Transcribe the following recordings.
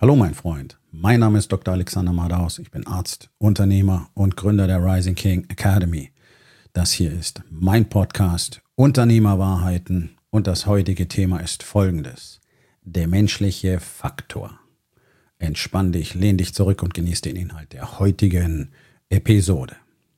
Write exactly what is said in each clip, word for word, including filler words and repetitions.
Hallo mein Freund, mein Name ist Doktor Alexander Madaus, ich bin Arzt, Unternehmer und Gründer der Rising King Academy. Das hier ist mein Podcast Unternehmerwahrheiten und das heutige Thema ist folgendes: Der menschliche Faktor. Entspann dich, lehn dich zurück und genieß den Inhalt der heutigen Episode.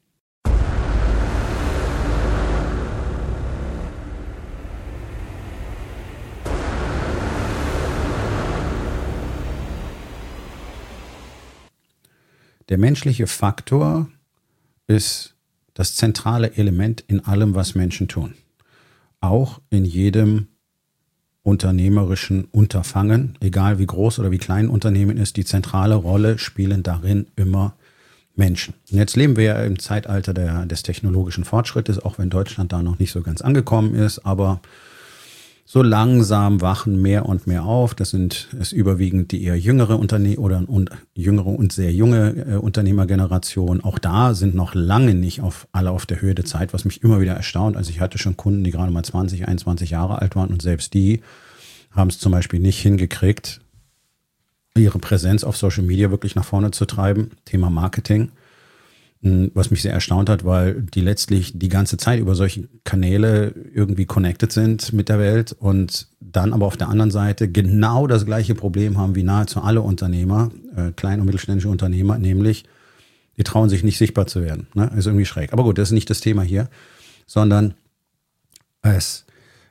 Der menschliche Faktor ist das zentrale Element in allem, was Menschen tun. Auch in jedem unternehmerischen Unterfangen, egal wie groß oder wie klein ein Unternehmen ist, die zentrale Rolle spielen darin immer Menschen. Und jetzt leben wir ja im Zeitalter der, des technologischen Fortschrittes, auch wenn Deutschland da noch nicht so ganz angekommen ist, aber so langsam wachen mehr und mehr auf. Das sind es überwiegend die eher jüngere Unterne- oder und jüngere und sehr junge äh, Unternehmergeneration. Auch da sind noch lange nicht auf, alle auf der Höhe der Zeit, was mich immer wieder erstaunt. Also ich hatte schon Kunden, die gerade mal zwanzig, einundzwanzig Jahre alt waren und selbst die haben es zum Beispiel nicht hingekriegt, ihre Präsenz auf Social Media wirklich nach vorne zu treiben. Thema Marketing. Was mich sehr erstaunt hat, weil die letztlich die ganze Zeit über solche Kanäle irgendwie connected sind mit der Welt und dann aber auf der anderen Seite genau das gleiche Problem haben wie nahezu alle Unternehmer, äh, kleine und mittelständische Unternehmer, nämlich die trauen sich nicht sichtbar zu werden. Ne? Ist irgendwie schräg. Aber gut, das ist nicht das Thema hier, sondern es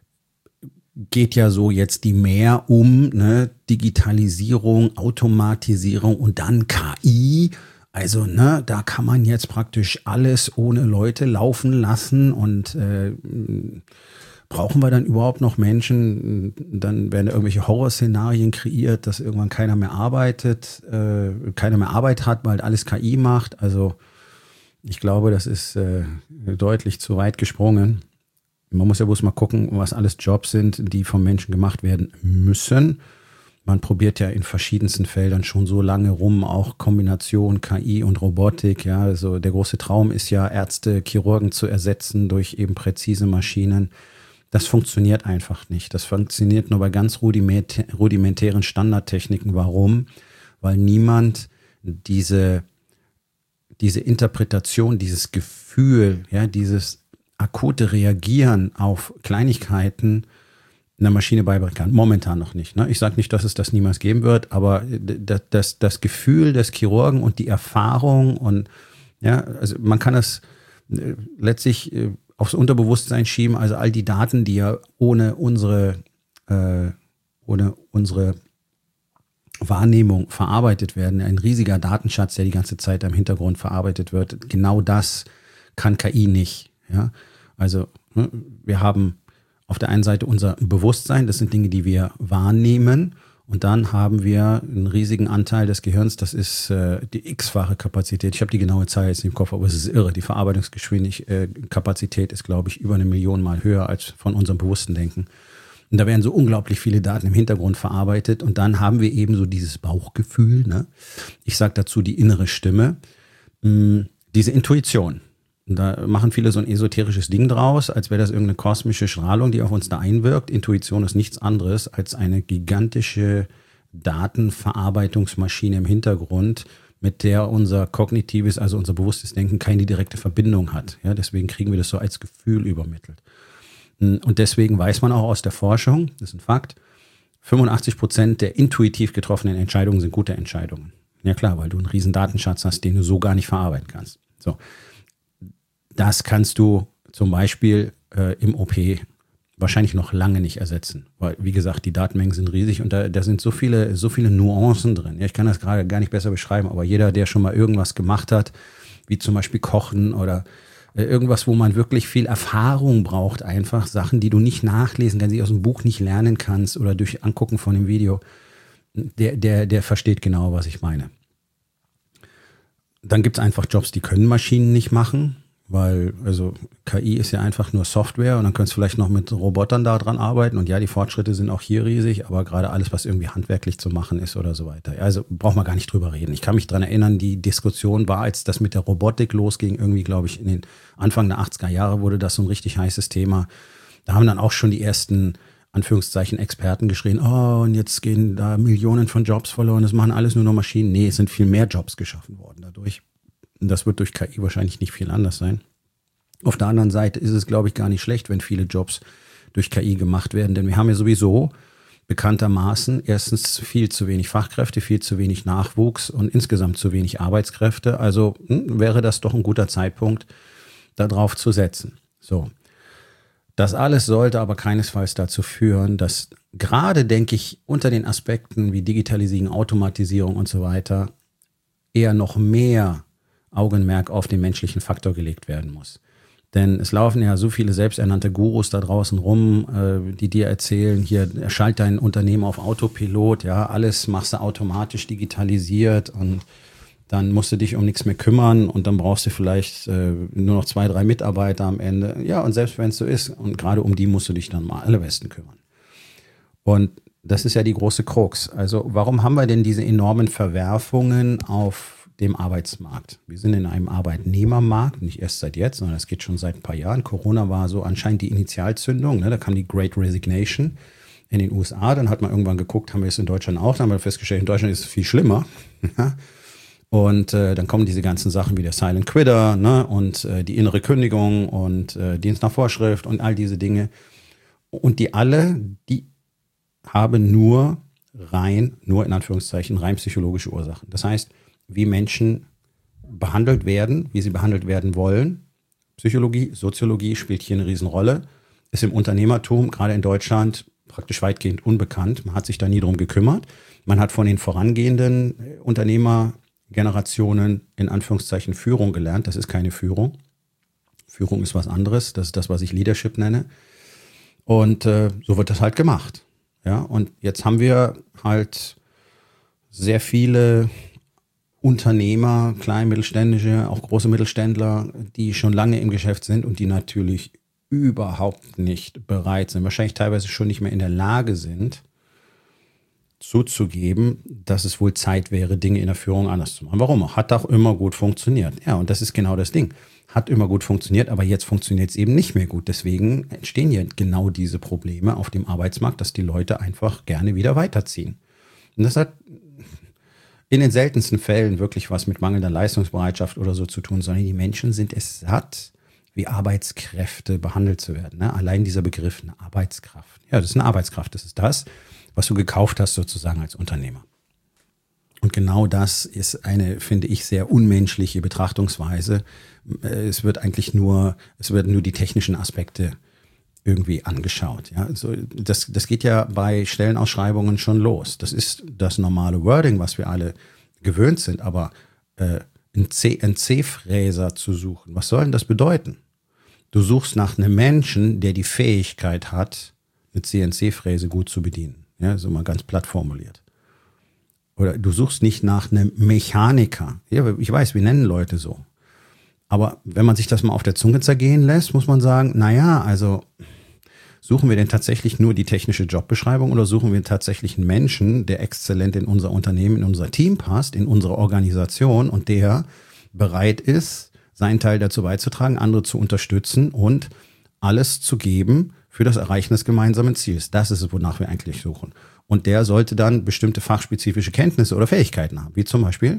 geht ja so jetzt die mehr um ne, Digitalisierung, Automatisierung und dann K I. Also, ne, da kann man jetzt praktisch alles ohne Leute laufen lassen und äh, brauchen wir dann überhaupt noch Menschen? Dann werden irgendwelche Horrorszenarien kreiert, dass irgendwann keiner mehr arbeitet, äh, keiner mehr Arbeit hat, weil alles K I macht. Also, ich glaube, das ist äh, deutlich zu weit gesprungen. Man muss ja bloß mal gucken, was alles Jobs sind, die vom Menschen gemacht werden müssen. Man probiert ja in verschiedensten Feldern schon so lange rum, auch Kombination K I und Robotik. Ja, also der große Traum ist ja, Ärzte, Chirurgen zu ersetzen durch eben präzise Maschinen. Das funktioniert einfach nicht. Das funktioniert nur bei ganz rudimentär, rudimentären Standardtechniken. Warum? Weil niemand diese, diese Interpretation, dieses Gefühl, ja, dieses akute Reagieren auf Kleinigkeiten einer Maschine beibringen kann. Momentan noch nicht. Ne? Ich sage nicht, dass es das niemals geben wird, aber das, das, das Gefühl des Chirurgen und die Erfahrung und ja, also man kann das äh, letztlich äh, aufs Unterbewusstsein schieben, also all die Daten, die ja ohne unsere, äh, ohne unsere Wahrnehmung verarbeitet werden, ein riesiger Datenschatz, der die ganze Zeit im Hintergrund verarbeitet wird, genau das kann K I nicht. Ja? Also ne, wir haben auf der einen Seite unser Bewusstsein, das sind Dinge, die wir wahrnehmen. Und dann haben wir einen riesigen Anteil des Gehirns, das ist äh, die x-fache Kapazität. Ich habe die genaue Zahl jetzt nicht im Kopf, aber es ist irre. Die Verarbeitungskapazität äh, ist, glaube ich, über eine Million Mal höher als von unserem bewussten Denken. Und da werden so unglaublich viele Daten im Hintergrund verarbeitet. Und dann haben wir eben so dieses Bauchgefühl. Ne? Ich sage dazu die innere Stimme, mh, diese Intuition. Und da machen viele so ein esoterisches Ding draus, als wäre das irgendeine kosmische Strahlung, die auf uns da einwirkt. Intuition ist nichts anderes als eine gigantische Datenverarbeitungsmaschine im Hintergrund, mit der unser kognitives, also unser bewusstes Denken keine direkte Verbindung hat. Ja, deswegen kriegen wir das so als Gefühl übermittelt. Und deswegen weiß man auch aus der Forschung, das ist ein Fakt, fünfundachtzig Prozent der intuitiv getroffenen Entscheidungen sind gute Entscheidungen. Ja klar, weil du einen riesen Datenschatz hast, den du so gar nicht verarbeiten kannst. So. Das kannst du zum Beispiel äh, im O P wahrscheinlich noch lange nicht ersetzen. Weil, wie gesagt, die Datenmengen sind riesig und da, da sind so viele, so viele Nuancen drin. Ja, ich kann das gerade gar nicht besser beschreiben, aber jeder, der schon mal irgendwas gemacht hat, wie zum Beispiel Kochen oder äh, irgendwas, wo man wirklich viel Erfahrung braucht, einfach Sachen, die du nicht nachlesen kannst, die aus dem Buch nicht lernen kannst oder durch Angucken von dem Video, der, der, der versteht genau, was ich meine. Dann gibt es einfach Jobs, die können Maschinen nicht machen. Weil, also K I ist ja einfach nur Software und dann könntest du vielleicht noch mit Robotern da dran arbeiten und ja, die Fortschritte sind auch hier riesig, aber gerade alles, was irgendwie handwerklich zu machen ist oder so weiter. Also braucht man gar nicht drüber reden. Ich kann mich dran erinnern, die Diskussion war, als das mit der Robotik losging, irgendwie glaube ich in den Anfang der achtziger Jahre wurde das so ein richtig heißes Thema. Da haben dann auch schon die ersten Anführungszeichen Experten geschrien, oh, und jetzt gehen da Millionen von Jobs verloren, das machen alles nur noch Maschinen. Nee, es sind viel mehr Jobs geschaffen worden dadurch. Und das wird durch K I wahrscheinlich nicht viel anders sein. Auf der anderen Seite ist es, glaube ich, gar nicht schlecht, wenn viele Jobs durch K I gemacht werden, denn wir haben ja sowieso bekanntermaßen erstens viel zu wenig Fachkräfte, viel zu wenig Nachwuchs und insgesamt zu wenig Arbeitskräfte. Also hm, wäre das doch ein guter Zeitpunkt, darauf zu setzen. So. Das alles sollte aber keinesfalls dazu führen, dass gerade, denke ich, unter den Aspekten wie Digitalisierung, Automatisierung und so weiter eher noch mehr Augenmerk auf den menschlichen Faktor gelegt werden muss. Denn es laufen ja so viele selbsternannte Gurus da draußen rum, äh, die dir erzählen, hier, schalt dein Unternehmen auf Autopilot, ja, alles machst du automatisch digitalisiert und dann musst du dich um nichts mehr kümmern und dann brauchst du vielleicht äh, nur noch zwei, drei Mitarbeiter am Ende. Ja, und selbst wenn es so ist, und gerade um die musst du dich dann mal allerbesten kümmern. Und das ist ja die große Krux. Also warum haben wir denn diese enormen Verwerfungen auf dem Arbeitsmarkt? Wir sind in einem Arbeitnehmermarkt, nicht erst seit jetzt, sondern das geht schon seit ein paar Jahren. Corona war so anscheinend die Initialzündung, ne? Da kam die Great Resignation in den U S A. Dann hat man irgendwann geguckt, haben wir es in Deutschland auch, dann haben wir festgestellt, in Deutschland ist es viel schlimmer. Und äh, dann kommen diese ganzen Sachen wie der Silent Quitter, ne? Und äh, die innere Kündigung und äh, Dienst nach Vorschrift und all diese Dinge. Und die alle, die haben nur rein, nur in Anführungszeichen, rein psychologische Ursachen. Das heißt, wie Menschen behandelt werden, wie sie behandelt werden wollen. Psychologie, Soziologie spielt hier eine Riesenrolle. Ist im Unternehmertum, gerade in Deutschland, praktisch weitgehend unbekannt. Man hat sich da nie drum gekümmert. Man hat von den vorangehenden Unternehmergenerationen in Anführungszeichen Führung gelernt. Das ist keine Führung. Führung ist was anderes. Das ist das, was ich Leadership nenne. Und äh, so wird das halt gemacht. Ja, und jetzt haben wir halt sehr viele Unternehmer, kleine mittelständische, auch große Mittelständler, die schon lange im Geschäft sind und die natürlich überhaupt nicht bereit sind, wahrscheinlich teilweise schon nicht mehr in der Lage sind, zuzugeben, dass es wohl Zeit wäre, Dinge in der Führung anders zu machen. Warum? Hat auch immer gut funktioniert. Ja, und das ist genau das Ding. Hat immer gut funktioniert, aber jetzt funktioniert es eben nicht mehr gut. Deswegen entstehen ja genau diese Probleme auf dem Arbeitsmarkt, dass die Leute einfach gerne wieder weiterziehen. Und das hat in den seltensten Fällen wirklich was mit mangelnder Leistungsbereitschaft oder so zu tun, sondern die Menschen sind es satt, wie Arbeitskräfte behandelt zu werden. Ne? Allein dieser Begriff, eine Arbeitskraft. Ja, das ist eine Arbeitskraft. Das ist das, was du gekauft hast sozusagen als Unternehmer. Und genau das ist eine, finde ich, sehr unmenschliche Betrachtungsweise. Es wird eigentlich nur, es werden nur die technischen Aspekte irgendwie angeschaut. Ja, also das, das geht ja bei Stellenausschreibungen schon los. Das ist das normale Wording, was wir alle gewöhnt sind. Aber äh, einen C N C-Fräser zu suchen, was soll denn das bedeuten? Du suchst nach einem Menschen, der die Fähigkeit hat, eine C N C-Fräse gut zu bedienen. Ja, so mal ganz platt formuliert. Oder du suchst nicht nach einem Mechaniker. Ja, ich weiß, wir nennen Leute so. Aber wenn man sich das mal auf der Zunge zergehen lässt, muss man sagen, naja, also suchen wir denn tatsächlich nur die technische Jobbeschreibung oder suchen wir tatsächlich einen Menschen, der exzellent in unser Unternehmen, in unser Team passt, in unsere Organisation und der bereit ist, seinen Teil dazu beizutragen, andere zu unterstützen und alles zu geben für das Erreichen des gemeinsamen Ziels. Das ist es, wonach wir eigentlich suchen. Und der sollte dann bestimmte fachspezifische Kenntnisse oder Fähigkeiten haben, wie zum Beispiel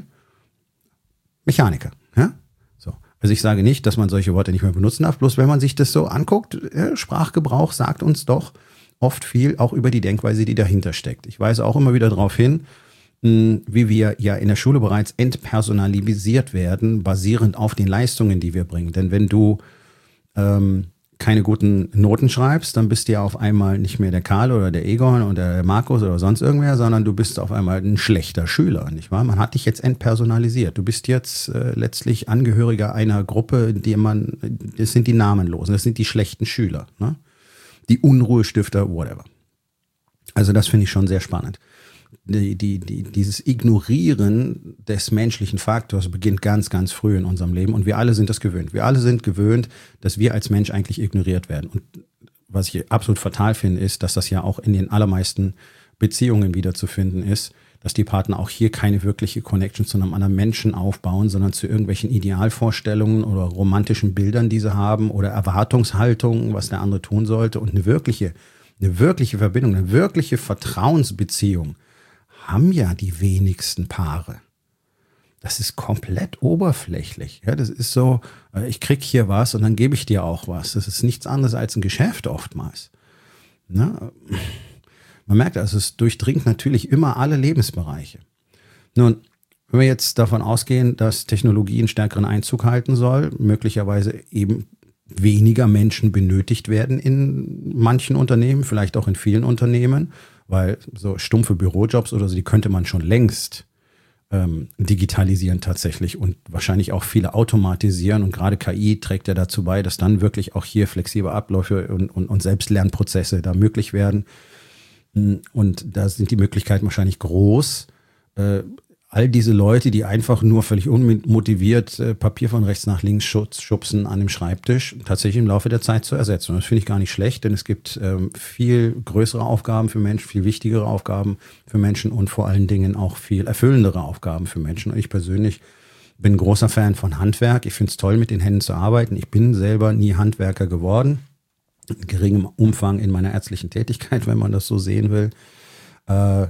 Mechaniker. Ja? So. Also ich sage nicht, dass man solche Worte nicht mehr benutzen darf, bloß wenn man sich das so anguckt, äh, Sprachgebrauch sagt uns doch oft viel auch über die Denkweise, die dahinter steckt. Ich weise auch immer wieder darauf hin, mh, wie wir ja in der Schule bereits entpersonalisiert werden, basierend auf den Leistungen, die wir bringen. Denn wenn du ähm, keine guten Noten schreibst, dann bist du ja auf einmal nicht mehr der Karl oder der Egon oder der Markus oder sonst irgendwer, sondern du bist auf einmal ein schlechter Schüler, nicht wahr? Man hat dich jetzt entpersonalisiert. Du bist jetzt äh, letztlich Angehöriger einer Gruppe, die man, das sind die Namenlosen, das sind die schlechten Schüler, ne? Die Unruhestifter, whatever. Also das finde ich schon sehr spannend. Die, die, die, dieses Ignorieren des menschlichen Faktors beginnt ganz, ganz früh in unserem Leben und wir alle sind das gewöhnt. Wir alle sind gewöhnt, dass wir als Mensch eigentlich ignoriert werden. Und was ich absolut fatal finde, ist, dass das ja auch in den allermeisten Beziehungen wiederzufinden ist, dass die Partner auch hier keine wirkliche Connection zu einem anderen Menschen aufbauen, sondern zu irgendwelchen Idealvorstellungen oder romantischen Bildern, die sie haben oder Erwartungshaltungen, was der andere tun sollte und eine wirkliche Eine wirkliche Verbindung, eine wirkliche Vertrauensbeziehung haben ja die wenigsten Paare. Das ist komplett oberflächlich. Ja, das ist so, ich krieg hier was und dann gebe ich dir auch was. Das ist nichts anderes als ein Geschäft oftmals. Ne? Man merkt also, es durchdringt natürlich immer alle Lebensbereiche. Nun, wenn wir jetzt davon ausgehen, dass Technologie einen stärkeren Einzug halten soll, möglicherweise eben weniger Menschen benötigt werden in manchen Unternehmen, vielleicht auch in vielen Unternehmen, weil so stumpfe Bürojobs oder so, die könnte man schon längst ähm, digitalisieren tatsächlich und wahrscheinlich auch viele automatisieren. Und gerade K I trägt ja dazu bei, dass dann wirklich auch hier flexible Abläufe und, und, und Selbstlernprozesse da möglich werden. Und da sind die Möglichkeiten wahrscheinlich groß, äh, all diese Leute, die einfach nur völlig unmotiviert äh, Papier von rechts nach links schubs, schubsen an dem Schreibtisch, tatsächlich im Laufe der Zeit zu ersetzen. Und das finde ich gar nicht schlecht, denn es gibt ähm, viel größere Aufgaben für Menschen, viel wichtigere Aufgaben für Menschen und vor allen Dingen auch viel erfüllendere Aufgaben für Menschen. Und ich persönlich bin ein großer Fan von Handwerk. Ich finde es toll, mit den Händen zu arbeiten. Ich bin selber nie Handwerker geworden, in geringem Umfang in meiner ärztlichen Tätigkeit, wenn man das so sehen will. Äh,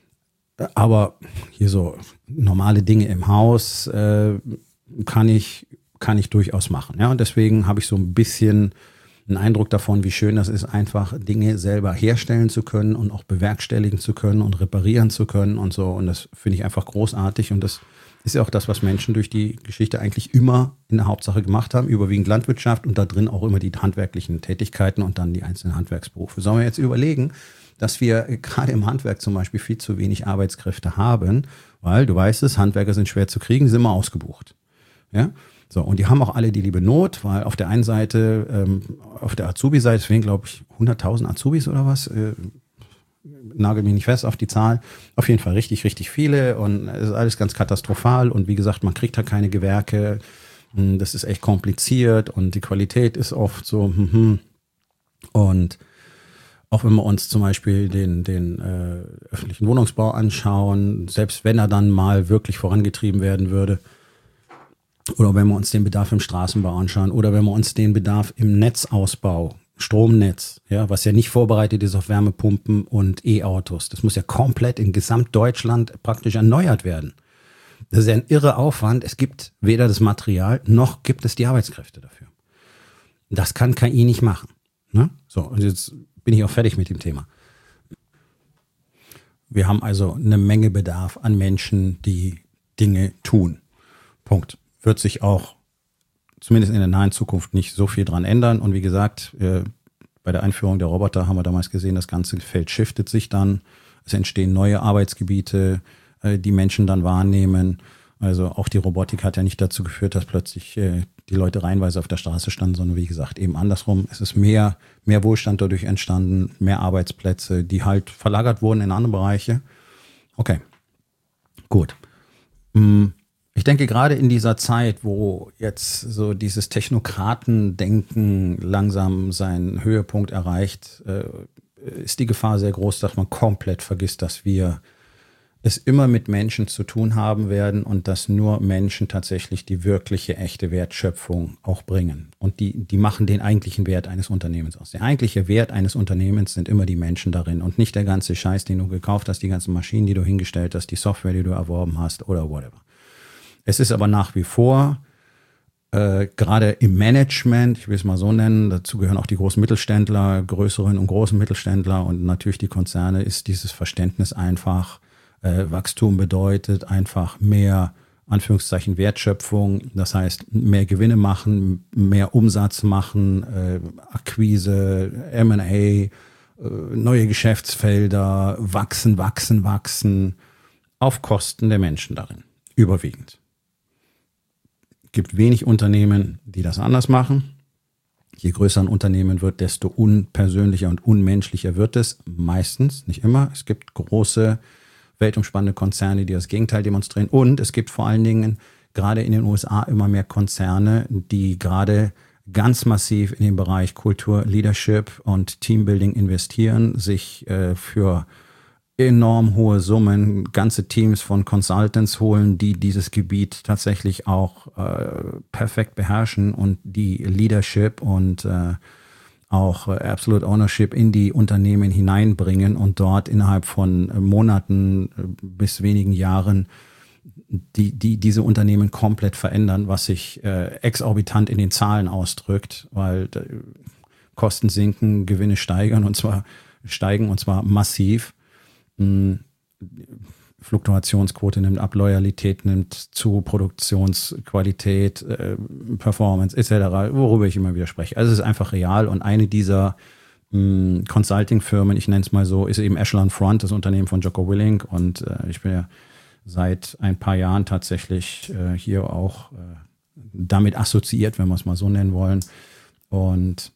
Aber hier so normale Dinge im Haus äh, kann ich, kann ich durchaus machen. Ja, und deswegen habe ich so ein bisschen einen Eindruck davon, wie schön das ist, einfach Dinge selber herstellen zu können und auch bewerkstelligen zu können und reparieren zu können und so. Und das finde ich einfach großartig. Und das ist ja auch das, was Menschen durch die Geschichte eigentlich immer in der Hauptsache gemacht haben, überwiegend Landwirtschaft und da drin auch immer die handwerklichen Tätigkeiten und dann die einzelnen Handwerksberufe. Sollen wir jetzt überlegen, dass wir gerade im Handwerk zum Beispiel viel zu wenig Arbeitskräfte haben, weil du weißt es, Handwerker sind schwer zu kriegen, sind immer ausgebucht. Ja, so, und die haben auch alle die liebe Not, weil auf der einen Seite, ähm, auf der Azubi-Seite fehlen, glaube ich, hunderttausend Azubis oder was, äh, nagel mich nicht fest auf die Zahl, auf jeden Fall richtig, richtig viele und es ist alles ganz katastrophal und wie gesagt, man kriegt da keine Gewerke, das ist echt kompliziert und die Qualität ist oft so, hm, und auch wenn wir uns zum Beispiel den, den äh, öffentlichen Wohnungsbau anschauen, selbst wenn er dann mal wirklich vorangetrieben werden würde, oder wenn wir uns den Bedarf im Straßenbau anschauen, oder wenn wir uns den Bedarf im Netzausbau, Stromnetz, ja, was ja nicht vorbereitet ist auf Wärmepumpen und E-Autos, das muss ja komplett in Gesamtdeutschland praktisch erneuert werden. Das ist ja ein irre Aufwand. Es gibt weder das Material, noch gibt es die Arbeitskräfte dafür. Das kann K I nicht machen. Ne? So, und jetzt bin ich auch fertig mit dem Thema. Wir haben also eine Menge Bedarf an Menschen, die Dinge tun. Punkt. Wird sich auch zumindest in der nahen Zukunft nicht so viel dran ändern. Und wie gesagt, äh, bei der Einführung der Roboter haben wir damals gesehen, das ganze Feld shiftet sich dann. Es entstehen neue Arbeitsgebiete, äh, die Menschen dann wahrnehmen. Also auch die Robotik hat ja nicht dazu geführt, dass plötzlich äh, die Leute reihenweise auf der Straße standen, sondern wie gesagt eben andersrum. Es ist mehr, mehr Wohlstand dadurch entstanden, mehr Arbeitsplätze, die halt verlagert wurden in andere Bereiche. Okay, gut. Ich denke gerade in dieser Zeit, wo jetzt so dieses Technokratendenken langsam seinen Höhepunkt erreicht, ist die Gefahr sehr groß, dass man komplett vergisst, dass wir es immer mit Menschen zu tun haben werden und dass nur Menschen tatsächlich die wirkliche, echte Wertschöpfung auch bringen. Und die, die machen den eigentlichen Wert eines Unternehmens aus. Der eigentliche Wert eines Unternehmens sind immer die Menschen darin und nicht der ganze Scheiß, den du gekauft hast, die ganzen Maschinen, die du hingestellt hast, die Software, die du erworben hast oder whatever. Es ist aber nach wie vor, äh, gerade im Management, ich will es mal so nennen, dazu gehören auch die großen Mittelständler, größeren und großen Mittelständler und natürlich die Konzerne, ist dieses Verständnis einfach, Äh, Wachstum bedeutet einfach mehr, Anführungszeichen, Wertschöpfung, das heißt mehr Gewinne machen, mehr Umsatz machen, äh, Akquise, M und A, äh, neue Geschäftsfelder, wachsen, wachsen, wachsen, auf Kosten der Menschen darin, überwiegend. Es gibt wenig Unternehmen, die das anders machen. Je größer ein Unternehmen wird, desto unpersönlicher und unmenschlicher wird es, meistens, nicht immer. Es gibt große weltumspannende Konzerne, die das Gegenteil demonstrieren. Und es gibt vor allen Dingen gerade in den U S A immer mehr Konzerne, die gerade ganz massiv in den Bereich Kultur, Leadership und Teambuilding investieren, sich äh, für enorm hohe Summen ganze Teams von Consultants holen, die dieses Gebiet tatsächlich auch äh, perfekt beherrschen und die Leadership und äh, auch äh, Absolute Ownership in die Unternehmen hineinbringen und dort innerhalb von äh, Monaten äh, bis wenigen Jahren die, die diese Unternehmen komplett verändern, was sich äh, exorbitant in den Zahlen ausdrückt, weil äh, Kosten sinken, Gewinne steigern und zwar steigen und zwar massiv. Hm, Fluktuationsquote nimmt ab, Loyalität nimmt zu, Produktionsqualität, äh, Performance et cetera, worüber ich immer wieder spreche. Also es ist einfach real und eine dieser mh, Consulting-Firmen, ich nenne es mal so, ist eben Echelon Front, das Unternehmen von Jocko Willink und äh, ich bin ja seit ein paar Jahren tatsächlich äh, hier auch äh, damit assoziiert, wenn wir es mal so nennen wollen und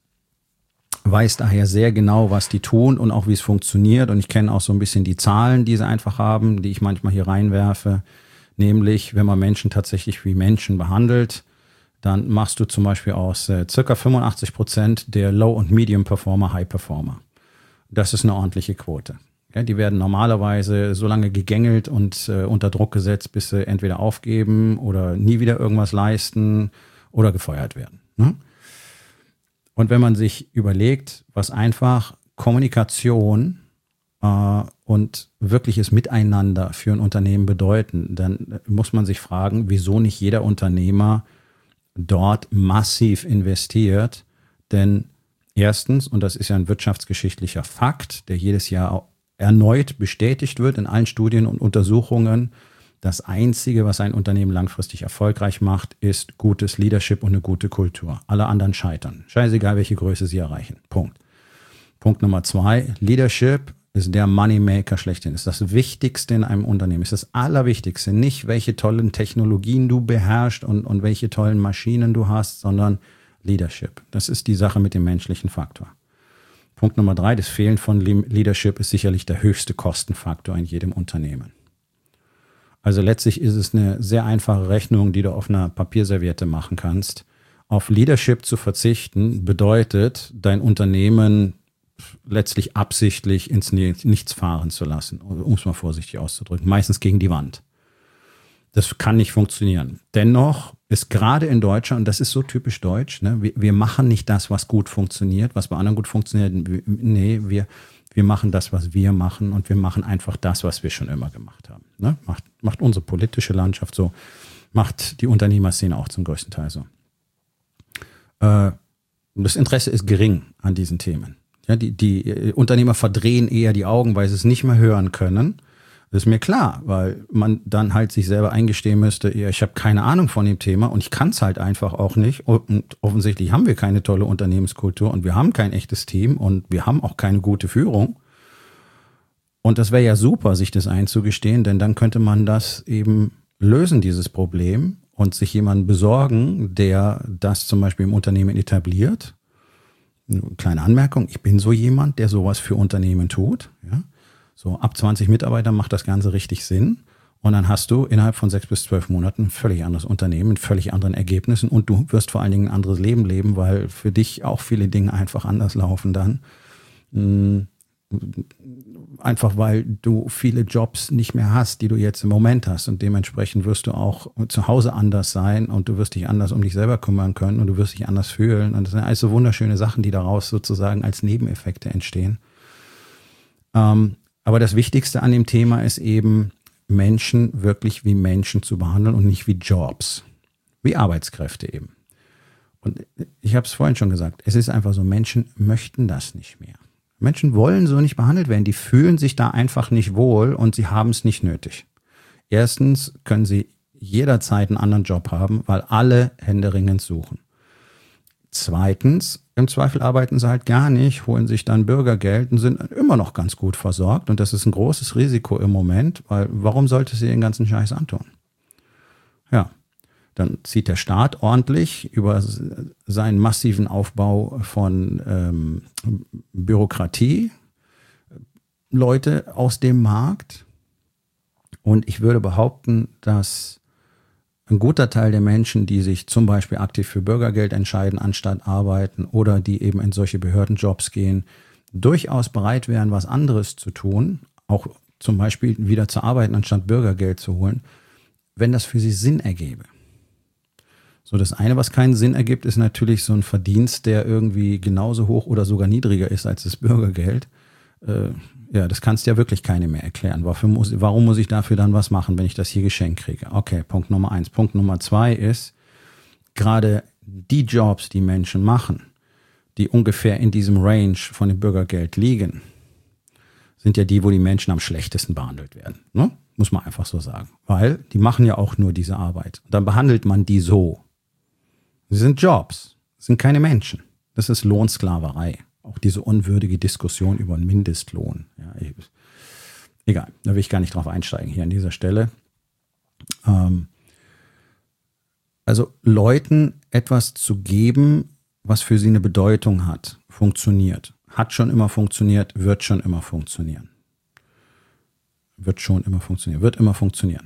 weiß daher sehr genau, was die tun und auch wie es funktioniert. Und ich kenne auch so ein bisschen die Zahlen, die sie einfach haben, die ich manchmal hier reinwerfe. Nämlich, wenn man Menschen tatsächlich wie Menschen behandelt, dann machst du zum Beispiel aus äh, circa fünfundachtzig Prozent der Low- und Medium-Performer High-Performer. Das ist eine ordentliche Quote. Ja, die werden normalerweise so lange gegängelt und äh, unter Druck gesetzt, bis sie entweder aufgeben oder nie wieder irgendwas leisten oder gefeuert werden. Ne? Und wenn man sich überlegt, was einfach Kommunikation äh, und wirkliches Miteinander für ein Unternehmen bedeuten, dann muss man sich fragen, wieso nicht jeder Unternehmer dort massiv investiert. Denn erstens, und das ist ja ein wirtschaftsgeschichtlicher Fakt, der jedes Jahr erneut bestätigt wird in allen Studien und Untersuchungen, das Einzige, was ein Unternehmen langfristig erfolgreich macht, ist gutes Leadership und eine gute Kultur. Alle anderen scheitern. Scheißegal, welche Größe sie erreichen. Punkt. Punkt Nummer zwei. Leadership ist der Moneymaker schlechthin. Ist das Wichtigste in einem Unternehmen. Ist das Allerwichtigste. Nicht, welche tollen Technologien du beherrschst und, und welche tollen Maschinen du hast, sondern Leadership. Das ist die Sache mit dem menschlichen Faktor. Punkt Nummer drei. Das Fehlen von Leadership ist sicherlich der höchste Kostenfaktor in jedem Unternehmen. Also letztlich ist es eine sehr einfache Rechnung, die du auf einer Papierserviette machen kannst. Auf Leadership zu verzichten bedeutet, dein Unternehmen letztlich absichtlich ins Nichts fahren zu lassen, um es mal vorsichtig auszudrücken, meistens gegen die Wand. Das kann nicht funktionieren. Dennoch ist gerade in Deutschland, und das ist so typisch deutsch, ne, wir, wir machen nicht das, was gut funktioniert, was bei anderen gut funktioniert. Nee, wir Wir machen das, was wir machen und wir machen einfach das, was wir schon immer gemacht haben. Ne? Macht, macht unsere politische Landschaft so, macht die Unternehmerszene auch zum größten Teil so. Äh, das Interesse ist gering an diesen Themen. Ja, die, die Unternehmer verdrehen eher die Augen, weil sie es nicht mehr hören können. Das ist mir klar, weil man dann halt sich selber eingestehen müsste, ja, ich habe keine Ahnung von dem Thema und ich kann es halt einfach auch nicht. Und offensichtlich haben wir keine tolle Unternehmenskultur und wir haben kein echtes Team und wir haben auch keine gute Führung. Und das wäre ja super, sich das einzugestehen, denn dann könnte man das eben lösen, dieses Problem, und sich jemanden besorgen, der das zum Beispiel im Unternehmen etabliert. Eine kleine Anmerkung, ich bin so jemand, der sowas für Unternehmen tut, ja. So ab zwanzig Mitarbeitern macht das Ganze richtig Sinn. Und dann hast du innerhalb von sechs bis zwölf Monaten ein völlig anderes Unternehmen mit völlig anderen Ergebnissen. Und du wirst vor allen Dingen ein anderes Leben leben, weil für dich auch viele Dinge einfach anders laufen dann. Einfach weil du viele Jobs nicht mehr hast, die du jetzt im Moment hast. Und dementsprechend wirst du auch zu Hause anders sein und du wirst dich anders um dich selber kümmern können und du wirst dich anders fühlen. Und das sind alles so wunderschöne Sachen, die daraus sozusagen als Nebeneffekte entstehen. Ähm, Aber das Wichtigste an dem Thema ist eben, Menschen wirklich wie Menschen zu behandeln und nicht wie Jobs, wie Arbeitskräfte eben. Und ich habe es vorhin schon gesagt, es ist einfach so, Menschen möchten das nicht mehr. Menschen wollen so nicht behandelt werden, die fühlen sich da einfach nicht wohl und sie haben es nicht nötig. Erstens können sie jederzeit einen anderen Job haben, weil alle händeringend suchen. Zweitens, im Zweifel arbeiten sie halt gar nicht, holen sich dann Bürgergeld und sind immer noch ganz gut versorgt. Und das ist ein großes Risiko im Moment, weil warum sollte sie den ganzen Scheiß antun? Ja, dann zieht der Staat ordentlich über seinen massiven Aufbau von ähm, Bürokratie Leute aus dem Markt. Und ich würde behaupten, dass ein guter Teil der Menschen, die sich zum Beispiel aktiv für Bürgergeld entscheiden, anstatt arbeiten oder die eben in solche Behördenjobs gehen, durchaus bereit wären, was anderes zu tun, auch zum Beispiel wieder zu arbeiten, anstatt Bürgergeld zu holen, wenn das für sie Sinn ergäbe. So, das eine, was keinen Sinn ergibt, ist natürlich so ein Verdienst, der irgendwie genauso hoch oder sogar niedriger ist als das Bürgergeld. Äh, ja, das kannst ja wirklich keine mehr erklären. Warum muss, warum muss ich dafür dann was machen, wenn ich das hier geschenkt kriege? Okay, Punkt Nummer eins. Punkt Nummer zwei ist, gerade die Jobs, die Menschen machen, die ungefähr in diesem Range von dem Bürgergeld liegen, sind ja die, wo die Menschen am schlechtesten behandelt werden. Ne? Muss man einfach so sagen. Weil die machen ja auch nur diese Arbeit. Und dann behandelt man die so. Sie sind Jobs, sind keine Menschen. Das ist Lohnsklaverei. Auch diese unwürdige Diskussion über einen Mindestlohn. Ja, ich, egal, da will ich gar nicht drauf einsteigen hier an dieser Stelle. Ähm, also Leuten etwas zu geben, was für sie eine Bedeutung hat, funktioniert. Hat schon immer funktioniert, wird schon immer funktionieren. Wird schon immer funktionieren, wird immer funktionieren.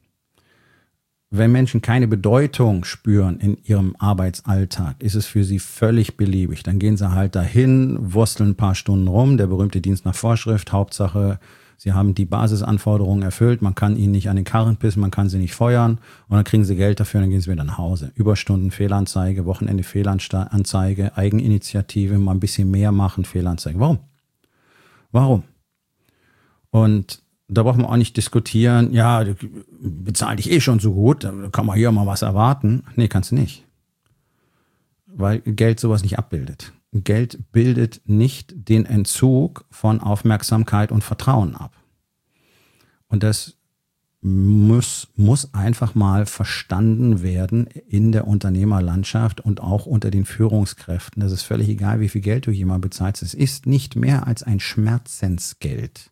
Wenn Menschen keine Bedeutung spüren in ihrem Arbeitsalltag, ist es für sie völlig beliebig. Dann gehen sie halt dahin, wursteln ein paar Stunden rum, der berühmte Dienst nach Vorschrift. Hauptsache, sie haben die Basisanforderungen erfüllt, man kann ihnen nicht an den Karren pissen, man kann sie nicht feuern und dann kriegen sie Geld dafür und dann gehen sie wieder nach Hause. Überstunden, Fehlanzeige, Wochenende Fehlanzeige, Eigeninitiative, mal ein bisschen mehr machen, Fehlanzeige. Warum? Warum? Und da braucht man auch nicht diskutieren, ja, bezahl dich eh schon so gut, da kann man hier mal was erwarten. Nee, kannst du nicht. Weil Geld sowas nicht abbildet. Geld bildet nicht den Entzug von Aufmerksamkeit und Vertrauen ab. Und das muss, muss einfach mal verstanden werden in der Unternehmerlandschaft und auch unter den Führungskräften. Das ist völlig egal, wie viel Geld du jemand bezahlst. Es ist nicht mehr als ein Schmerzensgeld.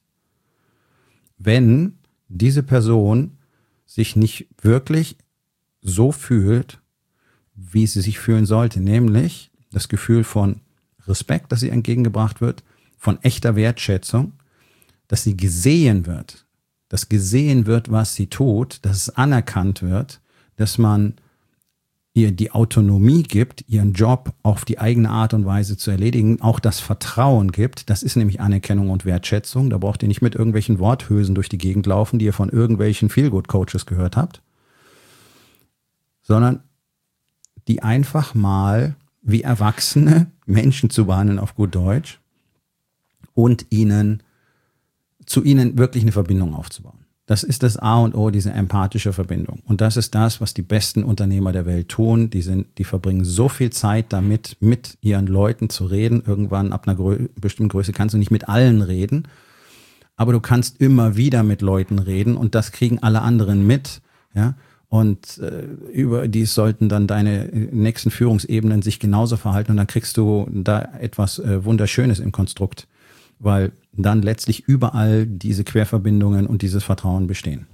Wenn diese Person sich nicht wirklich so fühlt, wie sie sich fühlen sollte, nämlich das Gefühl von Respekt, das ihr entgegengebracht wird, von echter Wertschätzung, dass sie gesehen wird, dass gesehen wird, was sie tut, dass es anerkannt wird, dass man ihr die Autonomie gibt, ihren Job auf die eigene Art und Weise zu erledigen, auch das Vertrauen gibt. Das ist nämlich Anerkennung und Wertschätzung. Da braucht ihr nicht mit irgendwelchen Worthülsen durch die Gegend laufen, die ihr von irgendwelchen Feel-Good-Coaches gehört habt, sondern die einfach mal wie erwachsene Menschen zu behandeln auf gut Deutsch und ihnen zu ihnen wirklich eine Verbindung aufzubauen. Das ist das A und O, diese empathische Verbindung. Und das ist das, was die besten Unternehmer der Welt tun. Die sind, die verbringen so viel Zeit damit, mit ihren Leuten zu reden. Irgendwann ab einer Grö- bestimmten Größe kannst du nicht mit allen reden, aber du kannst immer wieder mit Leuten reden und das kriegen alle anderen mit, ja. Und äh, über dies sollten dann deine nächsten Führungsebenen sich genauso verhalten und dann kriegst du da etwas äh, Wunderschönes im Konstrukt, weil dann letztlich überall diese Querverbindungen und dieses Vertrauen bestehen.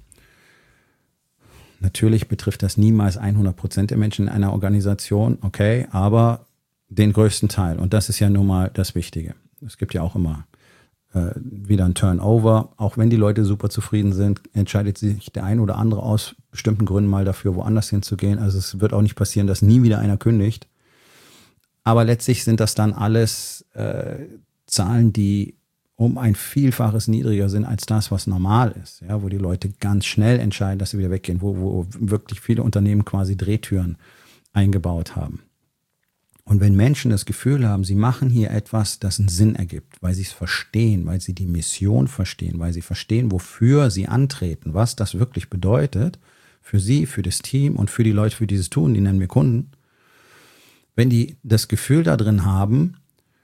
Natürlich betrifft das niemals hundert Prozent der Menschen in einer Organisation, okay, aber den größten Teil. Und das ist ja nun mal das Wichtige. Es gibt ja auch immer äh, wieder ein Turnover. Auch wenn die Leute super zufrieden sind, entscheidet sich der ein oder andere aus bestimmten Gründen mal dafür, woanders hinzugehen. Also es wird auch nicht passieren, dass nie wieder einer kündigt. Aber letztlich sind das dann alles äh, Zahlen, die um ein Vielfaches niedriger sind als das, was normal ist, ja, wo die Leute ganz schnell entscheiden, dass sie wieder weggehen, wo, wo wirklich viele Unternehmen quasi Drehtüren eingebaut haben. Und wenn Menschen das Gefühl haben, sie machen hier etwas, das einen Sinn ergibt, weil sie es verstehen, weil sie die Mission verstehen, weil sie verstehen, wofür sie antreten, was das wirklich bedeutet, für sie, für das Team und für die Leute, für dieses Tun, die nennen wir Kunden, wenn die das Gefühl da drin haben,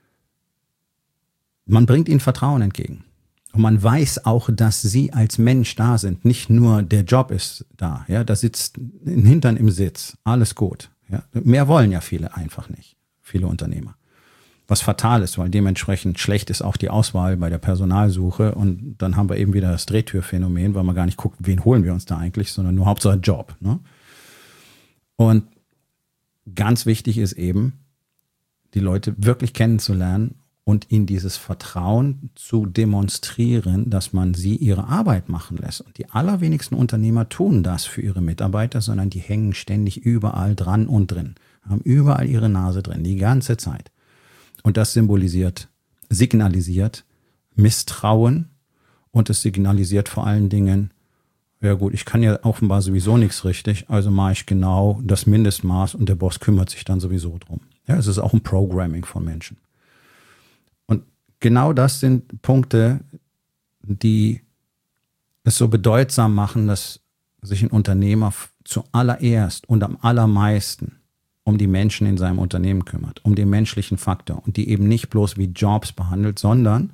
man bringt ihnen Vertrauen entgegen. Und man weiß auch, dass sie als Mensch da sind. Nicht nur der Job ist da. Ja, da sitzt ein Hintern im Sitz. Alles gut. Ja, mehr wollen ja viele einfach nicht. Viele Unternehmer. Was fatal ist, weil dementsprechend schlecht ist auch die Auswahl bei der Personalsuche. Und dann haben wir eben wieder das Drehtürphänomen, weil man gar nicht guckt, wen holen wir uns da eigentlich, sondern nur Hauptsache Job. Ne? Und ganz wichtig ist eben, die Leute wirklich kennenzulernen und ihnen dieses Vertrauen zu demonstrieren, dass man sie ihre Arbeit machen lässt. Und die allerwenigsten Unternehmer tun das für ihre Mitarbeiter, sondern die hängen ständig überall dran und drin, haben überall ihre Nase drin, die ganze Zeit. Und das symbolisiert, signalisiert Misstrauen und es signalisiert vor allen Dingen ja gut, ich kann ja offenbar sowieso nichts richtig, also mache ich genau das Mindestmaß und der Boss kümmert sich dann sowieso drum. Ja, es ist auch ein Programming von Menschen. Und genau das sind Punkte, die es so bedeutsam machen, dass sich ein Unternehmer zuallererst und am allermeisten um die Menschen in seinem Unternehmen kümmert, um den menschlichen Faktor und die eben nicht bloß wie Jobs behandelt, sondern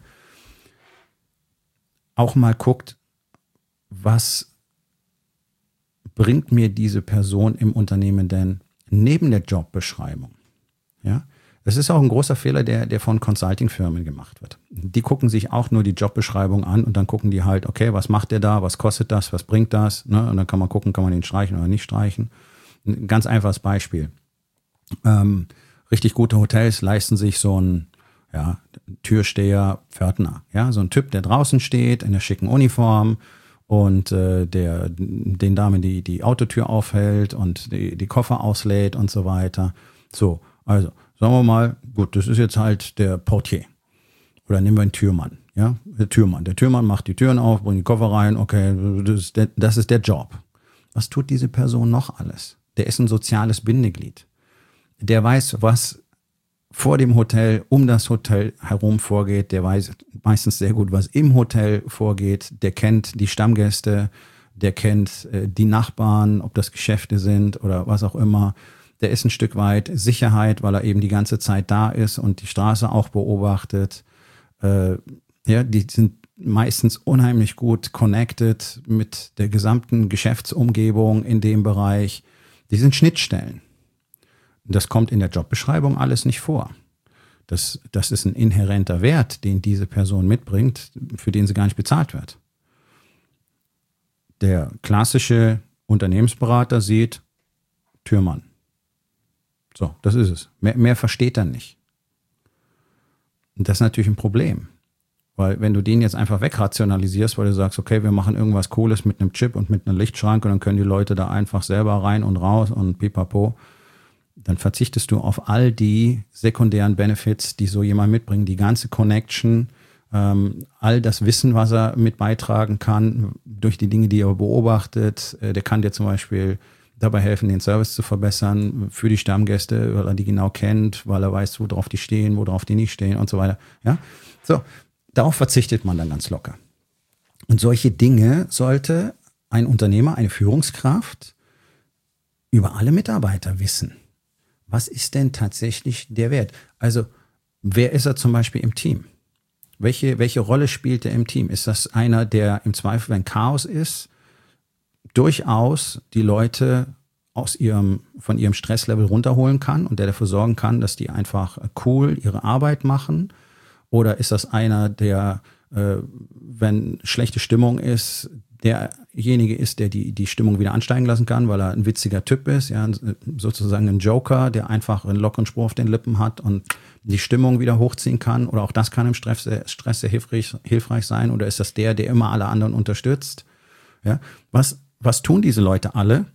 auch mal guckt, was bringt mir diese Person im Unternehmen denn neben der Jobbeschreibung? Ja, das ist auch ein großer Fehler, der, der von Consulting-Firmen gemacht wird. Die gucken sich auch nur die Jobbeschreibung an und dann gucken die halt, okay, was macht der da, was kostet das, was bringt das? Ne? Und dann kann man gucken, kann man den streichen oder nicht streichen. Ein ganz einfaches Beispiel. Ähm, richtig gute Hotels leisten sich so ein ja, Türsteher, Pförtner. Ja, so ein Typ, der draußen steht in der schicken Uniform und äh, der den Damen die, die Autotür aufhält und die, die Koffer auslädt und so weiter. So, also sagen wir mal, gut, das ist jetzt halt der Portier. Oder nehmen wir einen Türmann. Ja, der Türmann. Der Türmann macht die Türen auf, bringt die Koffer rein. Okay, das ist der, das ist der Job. Was tut diese Person noch alles? Der ist ein soziales Bindeglied. Der weiß, was vor dem Hotel, um das Hotel herum vorgeht. Der weiß meistens sehr gut, was im Hotel vorgeht. Der kennt die Stammgäste. Der kennt äh, die Nachbarn, ob das Geschäfte sind oder was auch immer. Der ist ein Stück weit Sicherheit, weil er eben die ganze Zeit da ist und die Straße auch beobachtet. Äh, ja, die sind meistens unheimlich gut connected mit der gesamten Geschäftsumgebung in dem Bereich. Die sind Schnittstellen. Das kommt in der Jobbeschreibung alles nicht vor. Das, das ist ein inhärenter Wert, den diese Person mitbringt, für den sie gar nicht bezahlt wird. Der klassische Unternehmensberater sieht Türmann. So, das ist es. Mehr, mehr versteht er nicht. Und das ist natürlich ein Problem. Weil wenn du den jetzt einfach wegrationalisierst, weil du sagst, okay, wir machen irgendwas Cooles mit einem Chip und mit einem Lichtschrank und dann können die Leute da einfach selber rein und raus und pipapo, dann verzichtest du auf all die sekundären Benefits, die so jemand mitbringt, die ganze Connection, ähm, all das Wissen, was er mit beitragen kann, durch die Dinge, die er beobachtet. Äh, der kann dir zum Beispiel dabei helfen, den Service zu verbessern für die Stammgäste, weil er die genau kennt, weil er weiß, worauf die stehen, worauf die nicht stehen und so weiter. Ja, so, darauf verzichtet man dann ganz locker. Und solche Dinge sollte ein Unternehmer, eine Führungskraft über alle Mitarbeiter wissen. Was ist denn tatsächlich der Wert? Also, wer ist er zum Beispiel im Team? Welche, welche Rolle spielt er im Team? Ist das einer, der im Zweifel, wenn Chaos ist, durchaus die Leute aus ihrem, von ihrem Stresslevel runterholen kann und der dafür sorgen kann, dass die einfach cool ihre Arbeit machen? Oder ist das einer, der, äh, wenn schlechte Stimmung ist, derjenige ist, der die, die Stimmung wieder ansteigen lassen kann, weil er ein witziger Typ ist, ja, sozusagen ein Joker, der einfach einen lockeren Spruch auf den Lippen hat und die Stimmung wieder hochziehen kann? Oder auch das kann im Stress sehr, Stress sehr hilfreich, hilfreich sein? Oder ist das der, der immer alle anderen unterstützt? Ja, was, was tun diese Leute alle,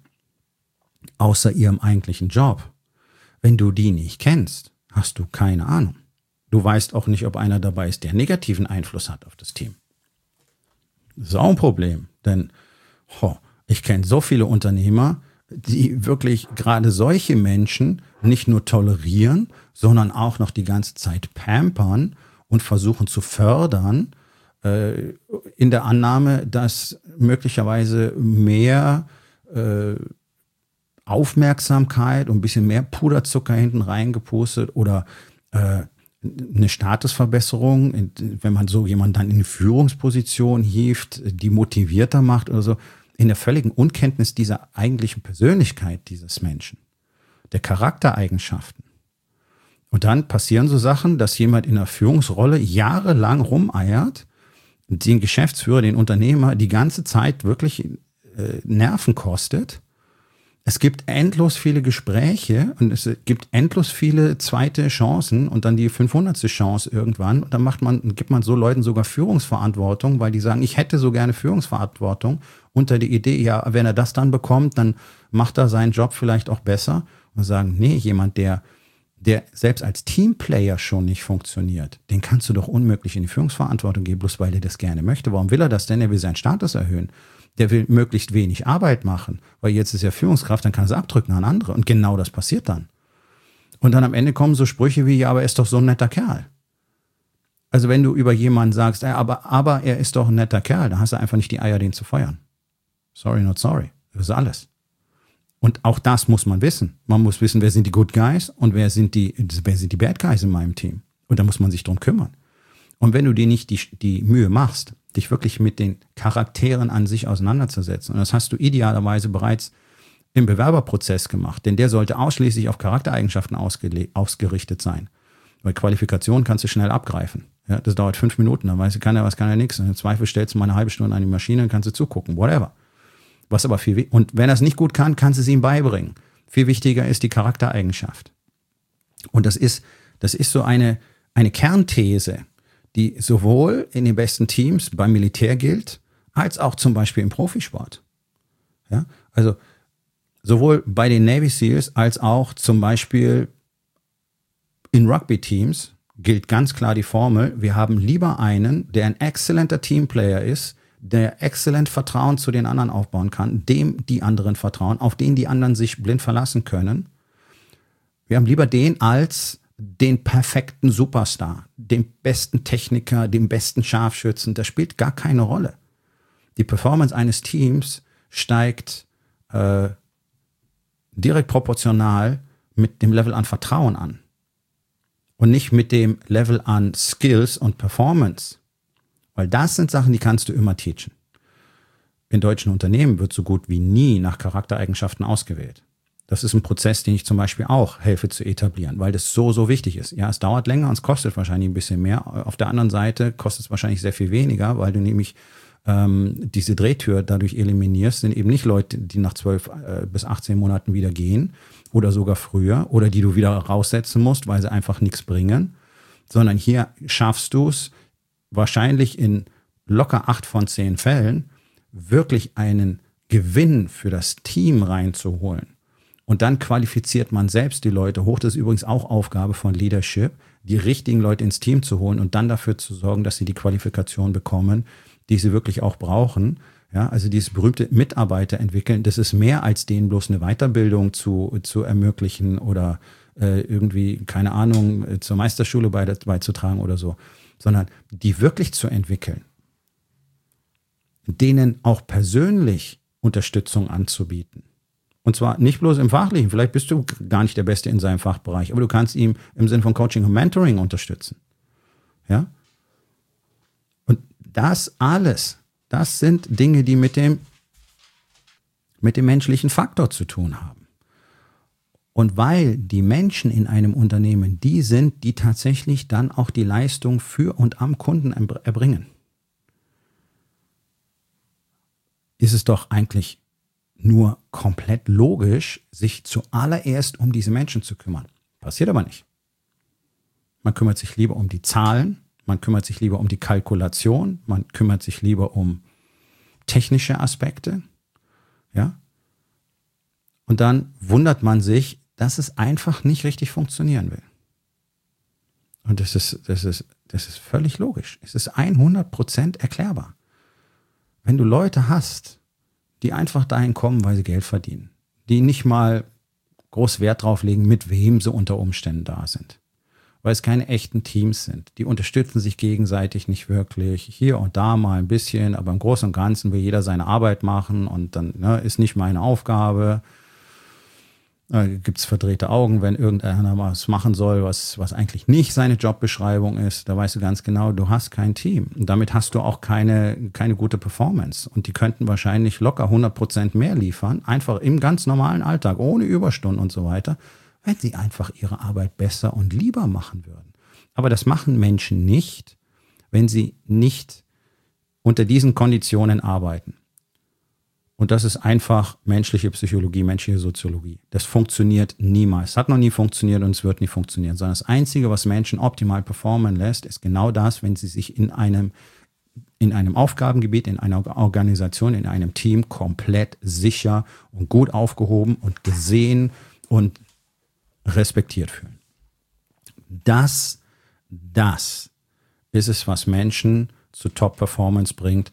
außer ihrem eigentlichen Job? Wenn du die nicht kennst, hast du keine Ahnung. Du weißt auch nicht, ob einer dabei ist, der negativen Einfluss hat auf das Team. Das ist auch ein Problem, denn oh, ich kenne so viele Unternehmer, die wirklich gerade solche Menschen nicht nur tolerieren, sondern auch noch die ganze Zeit pampern und versuchen zu fördern, äh, in der Annahme, dass möglicherweise mehr äh, Aufmerksamkeit und ein bisschen mehr Puderzucker hinten reingepustet oder äh, eine Statusverbesserung, wenn man so jemanden dann in eine Führungsposition hieft, die motivierter macht oder so, in der völligen Unkenntnis dieser eigentlichen Persönlichkeit dieses Menschen, der Charaktereigenschaften. Und dann passieren so Sachen, dass jemand in einer Führungsrolle jahrelang rumeiert, den Geschäftsführer, den Unternehmer die ganze Zeit wirklich äh, Nerven kostet. Es gibt endlos viele Gespräche und es gibt endlos viele zweite Chancen und dann die fünfhundertste Chance irgendwann. Und dann macht man, gibt man so Leuten sogar Führungsverantwortung, weil die sagen, ich hätte so gerne Führungsverantwortung, unter der Idee, ja, wenn er das dann bekommt, dann macht er seinen Job vielleicht auch besser. Und sagen, nee, jemand, der, der selbst als Teamplayer schon nicht funktioniert, den kannst du doch unmöglich in die Führungsverantwortung geben, bloß weil er das gerne möchte. Warum will er das denn? Er will seinen Status erhöhen. Der will möglichst wenig Arbeit machen, weil jetzt ist er Führungskraft, dann kann er es abdrücken an andere. Und genau das passiert dann. Und dann am Ende kommen so Sprüche wie, ja, aber er ist doch so ein netter Kerl. Also wenn du über jemanden sagst, ja, aber, aber er ist doch ein netter Kerl, dann hast du einfach nicht die Eier, den zu feuern. Sorry, not sorry. Das ist alles. Und auch das muss man wissen. Man muss wissen, wer sind die Good Guys und wer sind die, wer sind die Bad Guys in meinem Team. Und da muss man sich drum kümmern. Und wenn du dir nicht die, die Mühe machst, dich wirklich mit den Charakteren an sich auseinanderzusetzen, und das hast du idealerweise bereits im Bewerberprozess gemacht, denn der sollte ausschließlich auf Charaktereigenschaften ausgele- ausgerichtet sein. Weil Qualifikation kannst du schnell abgreifen. Ja, das dauert fünf Minuten, dann weißt du, kann er was, kann er nichts. Und im Zweifel stellst du mal eine halbe Stunde an die Maschine und kannst du zugucken, whatever. Was aber viel, und wenn er es nicht gut kann, kannst du es ihm beibringen. Viel wichtiger ist die Charaktereigenschaft. Und das ist, das ist so eine, eine Kernthese, die sowohl in den besten Teams beim Militär gilt, als auch zum Beispiel im Profisport. Ja, also sowohl bei den Navy Seals als auch zum Beispiel in Rugby-Teams gilt ganz klar die Formel, wir haben lieber einen, der ein exzellenter Teamplayer ist, der exzellent Vertrauen zu den anderen aufbauen kann, dem die anderen vertrauen, auf den die anderen sich blind verlassen können. Wir haben lieber den als den perfekten Superstar, den besten Techniker, den besten Scharfschützen. Das spielt gar keine Rolle. Die Performance eines Teams steigt äh, direkt proportional mit dem Level an Vertrauen an und nicht mit dem Level an Skills und Performance. Weil das sind Sachen, die kannst du immer teachen. In deutschen Unternehmen wird so gut wie nie nach Charaktereigenschaften ausgewählt. Das ist ein Prozess, den ich zum Beispiel auch helfe zu etablieren, weil das so, so wichtig ist. Ja, es dauert länger und es kostet wahrscheinlich ein bisschen mehr. Auf der anderen Seite kostet es wahrscheinlich sehr viel weniger, weil du nämlich ähm, diese Drehtür dadurch eliminierst, sind eben nicht Leute, die nach zwölf äh, bis achtzehn Monaten wieder gehen oder sogar früher oder die du wieder raussetzen musst, weil sie einfach nichts bringen, sondern hier schaffst du es wahrscheinlich in locker acht von zehn Fällen wirklich einen Gewinn für das Team reinzuholen. Und dann qualifiziert man selbst die Leute hoch. Das ist übrigens auch Aufgabe von Leadership, die richtigen Leute ins Team zu holen und dann dafür zu sorgen, dass sie die Qualifikation bekommen, die sie wirklich auch brauchen. Ja, also dieses berühmte Mitarbeiter entwickeln, das ist mehr als denen bloß eine Weiterbildung zu, zu ermöglichen oder äh, irgendwie, keine Ahnung, zur Meisterschule beizutragen oder so, sondern die wirklich zu entwickeln, denen auch persönlich Unterstützung anzubieten. Und zwar nicht bloß im Fachlichen, vielleicht bist du gar nicht der Beste in seinem Fachbereich, aber du kannst ihm im Sinne von Coaching und Mentoring unterstützen. Ja? Und das alles, das sind Dinge, die mit dem, mit dem menschlichen Faktor zu tun haben. Und weil die Menschen in einem Unternehmen die sind, die tatsächlich dann auch die Leistung für und am Kunden erbringen, ist es doch eigentlich nur komplett logisch, sich zuallererst um diese Menschen zu kümmern. Passiert aber nicht. Man kümmert sich lieber um die Zahlen, man kümmert sich lieber um die Kalkulation, man kümmert sich lieber um technische Aspekte. Ja? Und dann wundert man sich, dass es einfach nicht richtig funktionieren will. Und das ist, das ist, das ist völlig logisch. Es ist hundert Prozent erklärbar. Wenn du Leute hast, die einfach dahin kommen, weil sie Geld verdienen, die nicht mal groß Wert drauf legen, mit wem sie unter Umständen da sind, weil es keine echten Teams sind, die unterstützen sich gegenseitig nicht wirklich, hier und da mal ein bisschen, aber im Großen und Ganzen will jeder seine Arbeit machen und dann ne, ist nicht meine Aufgabe. Da gibt es verdrehte Augen, wenn irgendeiner was machen soll, was, was eigentlich nicht seine Jobbeschreibung ist. Da weißt du ganz genau, du hast kein Team. Und damit hast du auch keine, keine gute Performance. Und die könnten wahrscheinlich locker hundert Prozent mehr liefern, einfach im ganz normalen Alltag, ohne Überstunden und so weiter, wenn sie einfach ihre Arbeit besser und lieber machen würden. Aber das machen Menschen nicht, wenn sie nicht unter diesen Konditionen arbeiten. Und das ist einfach menschliche Psychologie, menschliche Soziologie. Das funktioniert niemals. Es hat noch nie funktioniert und es wird nie funktionieren. Sondern das Einzige, was Menschen optimal performen lässt, ist genau das, wenn sie sich in einem, in einem Aufgabengebiet, in einer Organisation, in einem Team komplett sicher und gut aufgehoben und gesehen und respektiert fühlen. Das, das ist es, was Menschen zu Top-Performance bringt,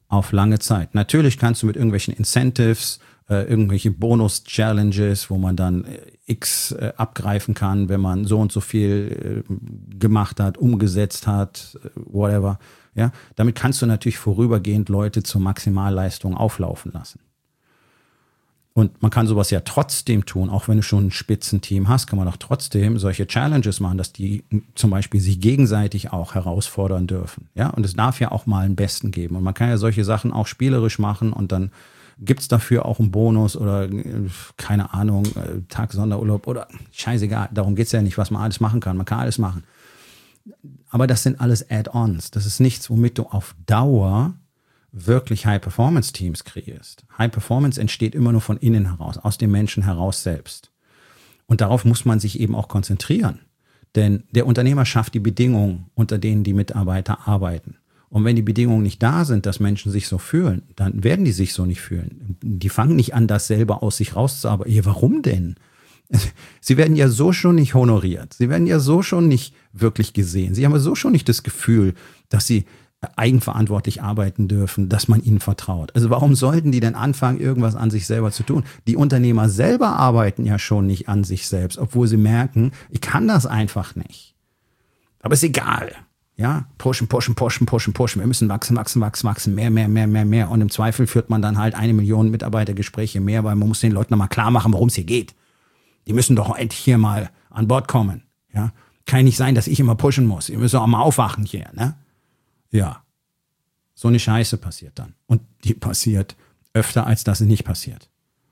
auf lange Zeit. Natürlich kannst du mit irgendwelchen Incentives, äh, irgendwelche Bonus-Challenges, wo man dann äh, X äh, abgreifen kann, wenn man so und so viel äh, gemacht hat, umgesetzt hat, äh, whatever. Ja, damit kannst du natürlich vorübergehend Leute zur Maximalleistung auflaufen lassen. Und man kann sowas ja trotzdem tun, auch wenn du schon ein Spitzenteam hast, kann man auch trotzdem solche Challenges machen, dass die zum Beispiel sich gegenseitig auch herausfordern dürfen. Ja, und es darf ja auch mal einen Besten geben. Und man kann ja solche Sachen auch spielerisch machen und dann gibt's dafür auch einen Bonus oder keine Ahnung, Tag Sonderurlaub oder scheißegal. Darum geht's ja nicht, was man alles machen kann. Man kann alles machen. Aber das sind alles Add-ons. Das ist nichts, womit du auf Dauer wirklich High-Performance-Teams kreierst. High-Performance entsteht immer nur von innen heraus, aus dem Menschen heraus selbst. Und darauf muss man sich eben auch konzentrieren. Denn der Unternehmer schafft die Bedingungen, unter denen die Mitarbeiter arbeiten. Und wenn die Bedingungen nicht da sind, dass Menschen sich so fühlen, dann werden die sich so nicht fühlen. Die fangen nicht an, das selber aus sich rauszuarbeiten. Ja, warum denn? Sie werden ja so schon nicht honoriert. Sie werden ja so schon nicht wirklich gesehen. Sie haben ja so schon nicht das Gefühl, dass sie eigenverantwortlich arbeiten dürfen, dass man ihnen vertraut. Also warum sollten die denn anfangen, irgendwas an sich selber zu tun? Die Unternehmer selber arbeiten ja schon nicht an sich selbst, obwohl sie merken, ich kann das einfach nicht. Aber ist egal. Ja, pushen, pushen, pushen, pushen, pushen. Wir müssen wachsen, wachsen, wachsen, wachsen, mehr, mehr, mehr, mehr, mehr. Und im Zweifel führt man dann halt eine Million Mitarbeitergespräche mehr, weil man muss den Leuten nochmal klar machen, worum es hier geht. Die müssen doch endlich hier mal an Bord kommen. Ja, kann nicht sein, dass ich immer pushen muss. Ihr müsst auch mal aufwachen hier, ne? Ja, so eine Scheiße passiert dann. Und die passiert öfter, als dass sie nicht passiert.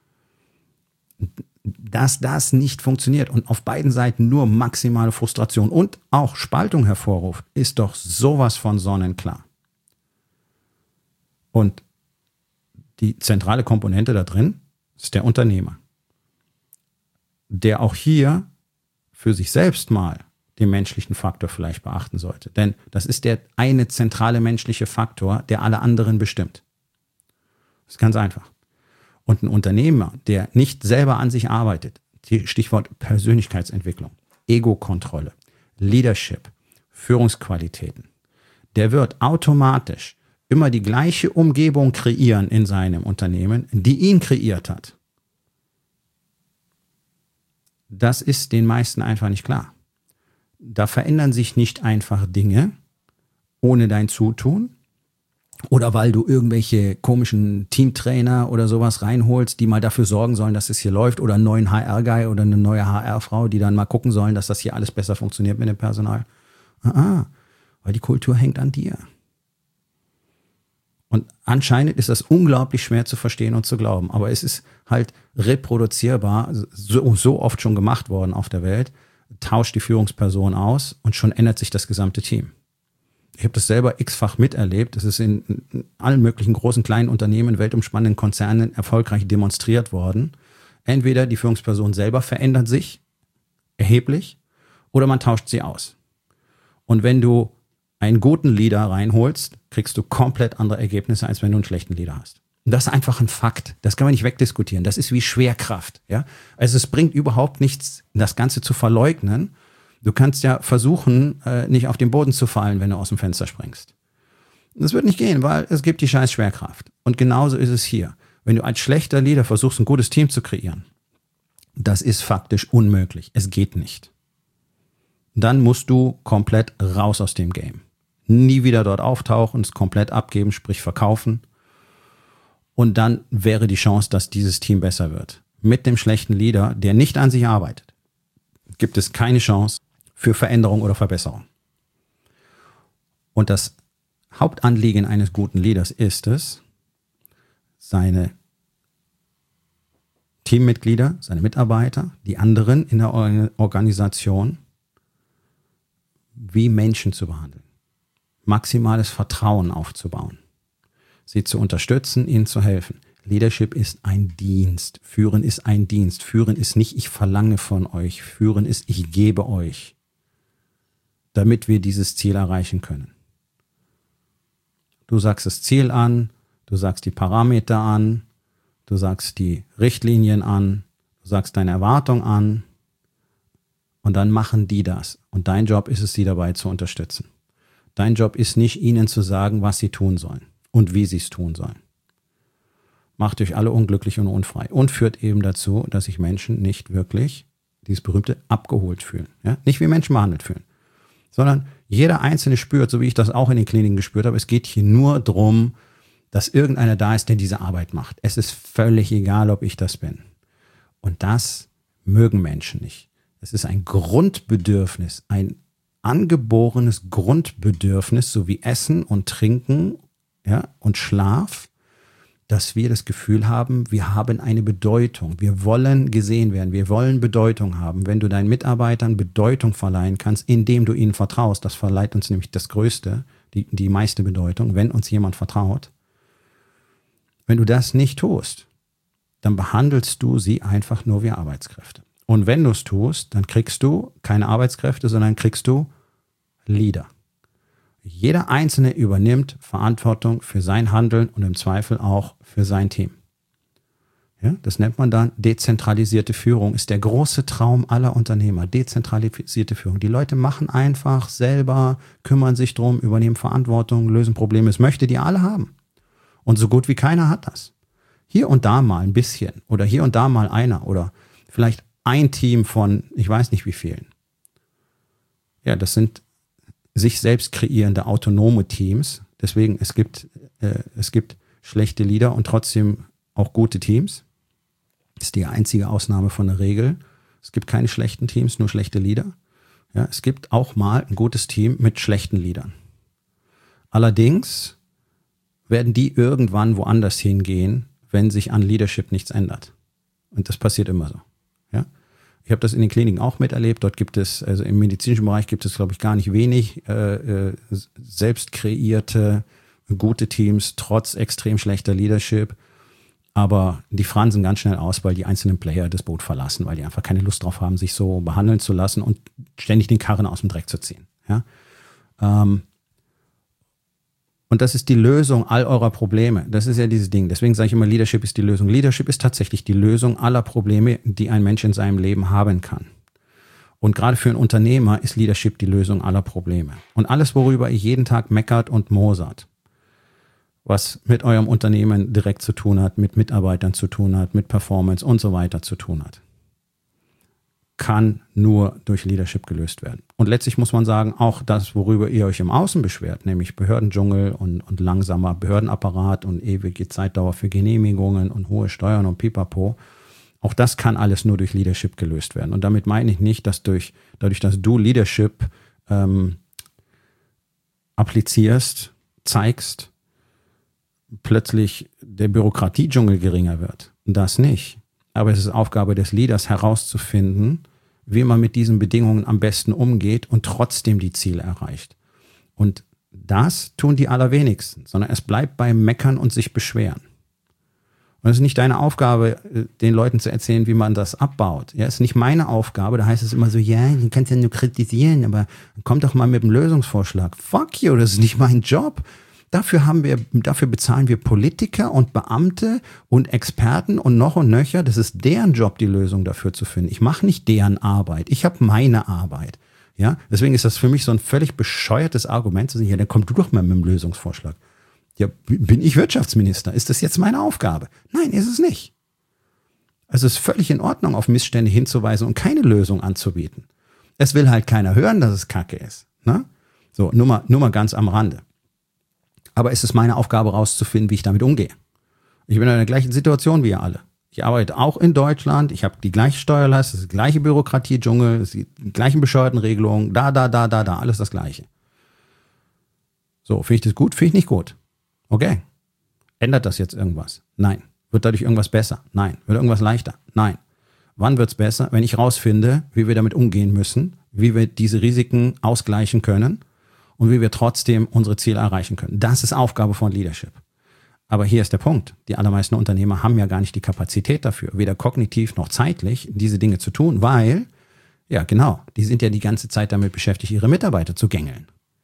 Dass das nicht funktioniert und auf beiden Seiten nur maximale Frustration und auch Spaltung hervorruft, ist doch sowas von sonnenklar. Und die zentrale Komponente da drin ist der Unternehmer, der auch hier für sich selbst mal den menschlichen Faktor vielleicht beachten sollte. Denn das ist der eine zentrale menschliche Faktor, der alle anderen bestimmt. Das ist ganz einfach. Und ein Unternehmer, der nicht selber an sich arbeitet, Stichwort Persönlichkeitsentwicklung, Ego-Kontrolle, Leadership, Führungsqualitäten, der wird automatisch immer die gleiche Umgebung kreieren in seinem Unternehmen, die ihn kreiert hat. Das ist den meisten einfach nicht klar. Da verändern sich nicht einfach Dinge ohne dein Zutun oder weil du irgendwelche komischen Teamtrainer oder sowas reinholst, die mal dafür sorgen sollen, dass es hier läuft oder einen neuen H R-Guy oder eine neue H R-Frau, die dann mal gucken sollen, dass das hier alles besser funktioniert mit dem Personal. Ah, weil die Kultur hängt an dir. Und anscheinend ist das unglaublich schwer zu verstehen und zu glauben, aber es ist halt reproduzierbar, so, so oft schon gemacht worden auf der Welt. Tauscht die Führungsperson aus und schon ändert sich das gesamte Team. Ich habe das selber x-fach miterlebt. Das ist in, in allen möglichen großen, kleinen Unternehmen, weltumspannenden Konzernen erfolgreich demonstriert worden. Entweder die Führungsperson selber verändert sich erheblich oder man tauscht sie aus. Und wenn du einen guten Leader reinholst, kriegst du komplett andere Ergebnisse, als wenn du einen schlechten Leader hast. Und das ist einfach ein Fakt. Das kann man nicht wegdiskutieren. Das ist wie Schwerkraft. Ja? Also es bringt überhaupt nichts, das Ganze zu verleugnen. Du kannst ja versuchen, nicht auf den Boden zu fallen, wenn du aus dem Fenster springst. Das wird nicht gehen, weil es gibt die scheiß Schwerkraft. Und genauso ist es hier. Wenn du als schlechter Leader versuchst, ein gutes Team zu kreieren, das ist faktisch unmöglich. Es geht nicht. Dann musst du komplett raus aus dem Game. Nie wieder dort auftauchen, es komplett abgeben, sprich verkaufen. Und dann wäre die Chance, dass dieses Team besser wird. Mit dem schlechten Leader, der nicht an sich arbeitet, gibt es keine Chance für Veränderung oder Verbesserung. Und das Hauptanliegen eines guten Leaders ist es, seine Teammitglieder, seine Mitarbeiter, die anderen in der Organisation wie Menschen zu behandeln. Maximales Vertrauen aufzubauen. Sie zu unterstützen, ihnen zu helfen. Leadership ist ein Dienst. Führen ist ein Dienst. Führen ist nicht, ich verlange von euch. Führen ist, ich gebe euch, damit wir dieses Ziel erreichen können. Du sagst das Ziel an, du sagst die Parameter an, du sagst die Richtlinien an, du sagst deine Erwartung an und dann machen die das. Und dein Job ist es, sie dabei zu unterstützen. Dein Job ist nicht, ihnen zu sagen, was sie tun sollen. und wie sie es tun sollen. Macht euch alle unglücklich und unfrei und führt eben dazu, dass sich Menschen nicht wirklich, dieses berühmte, abgeholt fühlen. Ja? Nicht wie Menschen behandelt fühlen, sondern jeder Einzelne spürt, so wie ich das auch in den Kliniken gespürt habe, es geht hier nur darum, dass irgendeiner da ist, der diese Arbeit macht. Es ist völlig egal, ob ich das bin. Und das mögen Menschen nicht. Es ist ein Grundbedürfnis, ein angeborenes Grundbedürfnis, so wie Essen und Trinken, ja, und Schlaf, dass wir das Gefühl haben, wir haben eine Bedeutung. Wir wollen gesehen werden. Wir wollen Bedeutung haben. Wenn du deinen Mitarbeitern Bedeutung verleihen kannst, indem du ihnen vertraust, das verleiht uns nämlich das Größte, die, die meiste Bedeutung, wenn uns jemand vertraut. Wenn du das nicht tust, dann behandelst du sie einfach nur wie Arbeitskräfte. Und wenn du es tust, dann kriegst du keine Arbeitskräfte, sondern kriegst du Leader. Jeder Einzelne übernimmt Verantwortung für sein Handeln und im Zweifel auch für sein Team. Ja, das nennt man dann dezentralisierte Führung, ist der große Traum aller Unternehmer. Dezentralisierte Führung. Die Leute machen einfach selber, kümmern sich drum, übernehmen Verantwortung, lösen Probleme. Das möchte die alle haben. Und so gut wie keiner hat das. Hier und da mal ein bisschen oder hier und da mal einer oder vielleicht ein Team von, ich weiß nicht wie vielen. Ja, das sind sich selbst kreierende autonome Teams. Deswegen, es gibt, äh, es gibt schlechte Leader und trotzdem auch gute Teams. Das ist die einzige Ausnahme von der Regel. Es gibt keine schlechten Teams, nur schlechte Leader. Ja, es gibt auch mal ein gutes Team mit schlechten Leadern. Allerdings werden die irgendwann woanders hingehen, wenn sich an Leadership nichts ändert. Und das passiert immer so. Ja? Ich habe das in den Kliniken auch miterlebt. Dort gibt es, also im medizinischen Bereich gibt es, glaube ich, gar nicht wenig äh, äh, selbst kreierte, gute Teams, trotz extrem schlechter Leadership. Aber die fransen ganz schnell aus, weil die einzelnen Player das Boot verlassen, weil die einfach keine Lust drauf haben, sich so behandeln zu lassen und ständig den Karren aus dem Dreck zu ziehen. Ja? Ähm, Und das ist die Lösung all eurer Probleme. Das ist ja dieses Ding. Deswegen sage ich immer, Leadership ist die Lösung. Leadership ist tatsächlich die Lösung aller Probleme, die ein Mensch in seinem Leben haben kann. Und gerade für einen Unternehmer ist Leadership die Lösung aller Probleme. Und alles, worüber ihr jeden Tag meckert und mosert, was mit eurem Unternehmen direkt zu tun hat, mit Mitarbeitern zu tun hat, mit Performance und so weiter zu tun hat, kann nur durch Leadership gelöst werden. Und letztlich muss man sagen, auch das, worüber ihr euch im Außen beschwert, nämlich Behördendschungel und, und langsamer Behördenapparat und ewige Zeitdauer für Genehmigungen und hohe Steuern und Pipapo, auch das kann alles nur durch Leadership gelöst werden. Und damit meine ich nicht, dass durch, dadurch, dass du Leadership ähm, applizierst, zeigst, plötzlich der Bürokratiedschungel geringer wird. Das nicht. Aber es ist Aufgabe des Leaders herauszufinden, wie man mit diesen Bedingungen am besten umgeht und trotzdem die Ziele erreicht. Und das tun die allerwenigsten, sondern es bleibt beim Meckern und sich beschweren. Und es ist nicht deine Aufgabe, den Leuten zu erzählen, wie man das abbaut. Ja, es ist nicht meine Aufgabe. Da heißt es immer so, ja, du kannst ja nur kritisieren, aber komm doch mal mit einem Lösungsvorschlag. Fuck you, das ist nicht mein Job. Dafür haben wir, dafür bezahlen wir Politiker und Beamte und Experten und noch und nöcher. Das ist deren Job, die Lösung dafür zu finden. Ich mache nicht deren Arbeit. Ich habe meine Arbeit. Ja, deswegen ist das für mich so ein völlig bescheuertes Argument zu sagen, ja, dann komm du doch mal mit einem Lösungsvorschlag. Ja, bin ich Wirtschaftsminister? Ist das jetzt meine Aufgabe? Nein, ist es nicht. Also es ist völlig in Ordnung, auf Missstände hinzuweisen und keine Lösung anzubieten. Es will halt keiner hören, dass es Kacke ist. Ne? So, nur mal, nur mal ganz am Rande. Aber es ist meine Aufgabe, rauszufinden, wie ich damit umgehe. Ich bin in der gleichen Situation wie ihr alle. Ich arbeite auch in Deutschland, ich habe die gleiche Steuerlast, das ist die gleiche Bürokratie-Dschungel, das ist die gleichen bescheuerten Regelungen, da, da, da, da, da, alles das Gleiche. So, finde ich das gut? Finde ich nicht gut. Okay. Ändert das jetzt irgendwas? Nein. Wird dadurch irgendwas besser? Nein. Wird irgendwas leichter? Nein. Wann wird's besser? Wenn ich rausfinde, wie wir damit umgehen müssen, wie wir diese Risiken ausgleichen können und wie wir trotzdem unsere Ziele erreichen können. Das ist Aufgabe von Leadership. Aber hier ist der Punkt. Die allermeisten Unternehmer haben ja gar nicht die Kapazität dafür, weder kognitiv noch zeitlich, diese Dinge zu tun, weil, ja genau, die sind ja die ganze Zeit damit beschäftigt, ihre Mitarbeiter zu gängeln.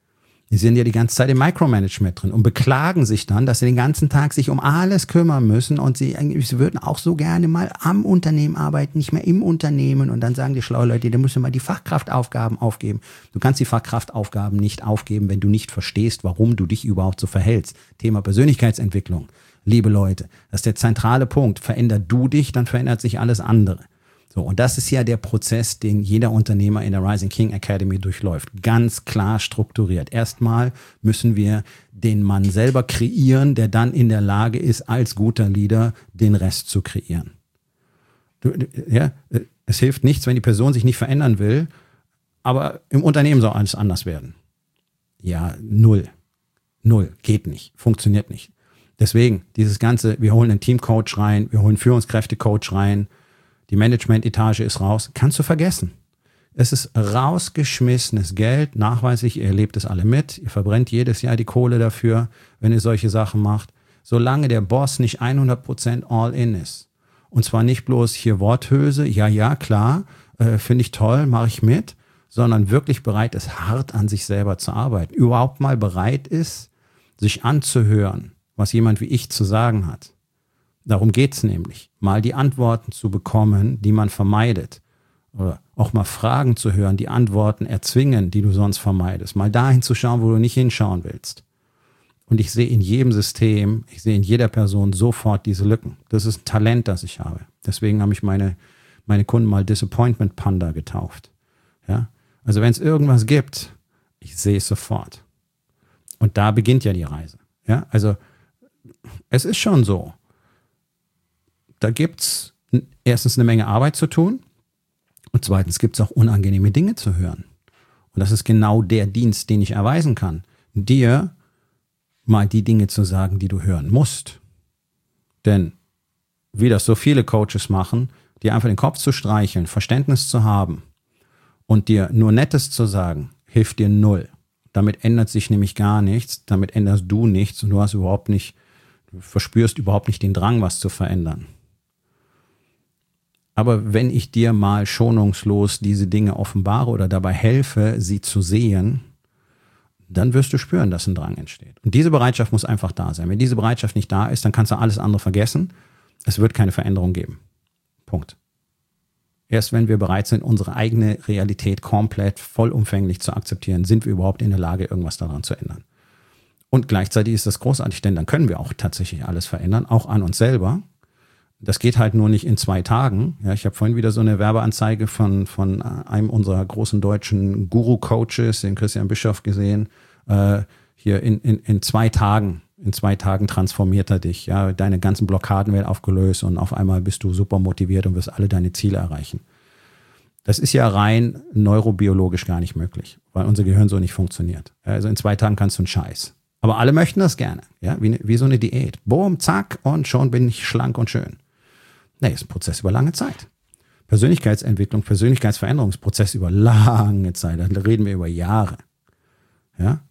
Die sind ja die ganze Zeit im Micromanagement drin und beklagen sich dann, dass sie den ganzen Tag sich um alles kümmern müssen und sie, sie würden auch so gerne mal am Unternehmen arbeiten, nicht mehr im Unternehmen. Und dann sagen die schlauen Leute, da musst du mal die Fachkraftaufgaben aufgeben. Du kannst die Fachkraftaufgaben nicht aufgeben, wenn du nicht verstehst, warum du dich überhaupt so verhältst. Thema Persönlichkeitsentwicklung. Liebe Leute, das ist der zentrale Punkt. Verändert du dich, dann verändert sich alles andere. So, und das ist ja der Prozess, den jeder Unternehmer in der Rising King Academy durchläuft. Ganz klar strukturiert. Erstmal müssen wir den Mann selber kreieren, der dann in der Lage ist, als guter Leader den Rest zu kreieren. Du, ja, es hilft nichts, wenn die Person sich nicht verändern will, aber im Unternehmen soll alles anders werden. Ja, null. Null. Geht nicht. Funktioniert nicht. Deswegen, dieses Ganze, wir holen einen Teamcoach rein, wir holen einen Führungskräftecoach rein, die Management-Etage ist raus, kannst du vergessen. Es ist rausgeschmissenes Geld, nachweislich, ihr erlebt es alle mit, ihr verbrennt jedes Jahr die Kohle dafür, wenn ihr solche Sachen macht, solange der Boss nicht hundert Prozent all in ist. Und zwar nicht bloß hier Worthülse, ja, ja, klar, äh, finde ich toll, mache ich mit, sondern wirklich bereit ist, hart an sich selber zu arbeiten. Überhaupt mal bereit ist, sich anzuhören, was jemand wie ich zu sagen hat. Darum geht's nämlich, mal die Antworten zu bekommen, die man vermeidet. Oder auch mal Fragen zu hören, die Antworten erzwingen, die du sonst vermeidest. Mal dahin zu schauen, wo du nicht hinschauen willst. Und ich sehe in jedem System, ich sehe in jeder Person sofort diese Lücken. Das ist ein Talent, das ich habe. Deswegen habe ich meine, meine Kunden mal Disappointment Panda getauft. Ja? Also wenn es irgendwas gibt, ich sehe es sofort. Und da beginnt ja die Reise. Ja? Also es ist schon so. Da gibt es erstens eine Menge Arbeit zu tun und zweitens gibt es auch unangenehme Dinge zu hören. Und das ist genau der Dienst, den ich erweisen kann. Dir mal die Dinge zu sagen, die du hören musst. Denn wie das so viele Coaches machen, dir einfach den Kopf zu streicheln, Verständnis zu haben und dir nur Nettes zu sagen, hilft dir null. Damit ändert sich nämlich gar nichts, damit änderst du nichts und du hast überhaupt nicht, du verspürst überhaupt nicht den Drang, was zu verändern. Aber wenn ich dir mal schonungslos diese Dinge offenbare oder dabei helfe, sie zu sehen, dann wirst du spüren, dass ein Drang entsteht. Und diese Bereitschaft muss einfach da sein. Wenn diese Bereitschaft nicht da ist, dann kannst du alles andere vergessen. Es wird keine Veränderung geben. Punkt. Erst wenn wir bereit sind, unsere eigene Realität komplett vollumfänglich zu akzeptieren, sind wir überhaupt in der Lage, irgendwas daran zu ändern. Und gleichzeitig ist das großartig, denn dann können wir auch tatsächlich alles verändern, auch an uns selber. Das geht halt nur nicht in zwei Tagen. Ja, ich habe vorhin wieder so eine Werbeanzeige von, von einem unserer großen deutschen Guru-Coaches, den Christian Bischoff, gesehen. Äh, hier in, in, in zwei Tagen, in zwei Tagen transformiert er dich. Ja, deine ganzen Blockaden werden aufgelöst und auf einmal bist du super motiviert und wirst alle deine Ziele erreichen. Das ist ja rein neurobiologisch gar nicht möglich, weil unser Gehirn so nicht funktioniert. Also in zwei Tagen kannst du einen Scheiß. Aber alle möchten das gerne. Ja, wie, wie so eine Diät. Boom, zack, und schon bin ich schlank und schön. Nee, ist ein Prozess über lange Zeit. Persönlichkeitsentwicklung, Persönlichkeitsveränderungsprozess über lange Zeit. Da reden wir über Jahre. Ja?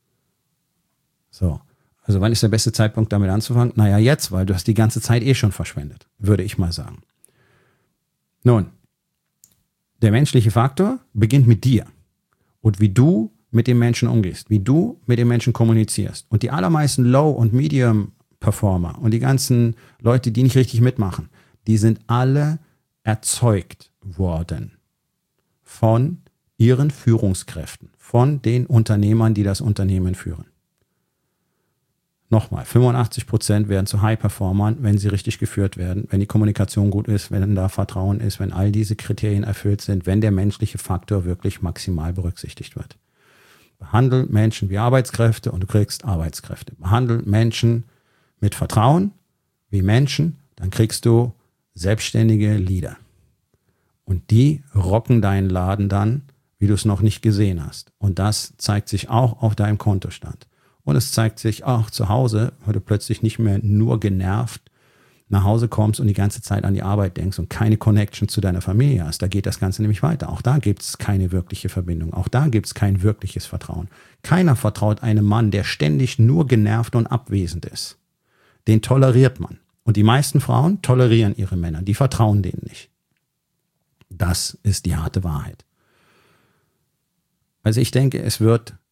So. Also wann ist der beste Zeitpunkt, damit anzufangen? Naja, jetzt, weil du hast die ganze Zeit eh schon verschwendet, würde ich mal sagen. Nun, der menschliche Faktor beginnt mit dir und wie du mit dem Menschen umgehst, wie du mit dem Menschen kommunizierst. Und die allermeisten Low- und Medium-Performer und die ganzen Leute, die nicht richtig mitmachen, die sind alle erzeugt worden von ihren Führungskräften, von den Unternehmern, die das Unternehmen führen. Nochmal, fünfundachtzig Prozent werden zu High-Performern, wenn sie richtig geführt werden, wenn die Kommunikation gut ist, wenn da Vertrauen ist, wenn all diese Kriterien erfüllt sind, wenn der menschliche Faktor wirklich maximal berücksichtigt wird. Behandle Menschen wie Arbeitskräfte und du kriegst Arbeitskräfte. Behandle Menschen mit Vertrauen wie Menschen, dann kriegst du selbstständige Leader. Und die rocken deinen Laden dann, wie du es noch nicht gesehen hast. Und das zeigt sich auch auf deinem Kontostand. Und es zeigt sich auch zu Hause, weil du plötzlich nicht mehr nur genervt nach Hause kommst und die ganze Zeit an die Arbeit denkst und keine Connection zu deiner Familie hast. Da geht das Ganze nämlich weiter. Auch da gibt es keine wirkliche Verbindung. Auch da gibt es kein wirkliches Vertrauen. Keiner vertraut einem Mann, der ständig nur genervt und abwesend ist. Den toleriert man. Und die meisten Frauen tolerieren ihre Männer. Die vertrauen denen nicht. Das ist die harte Wahrheit. Also ich denke, es wird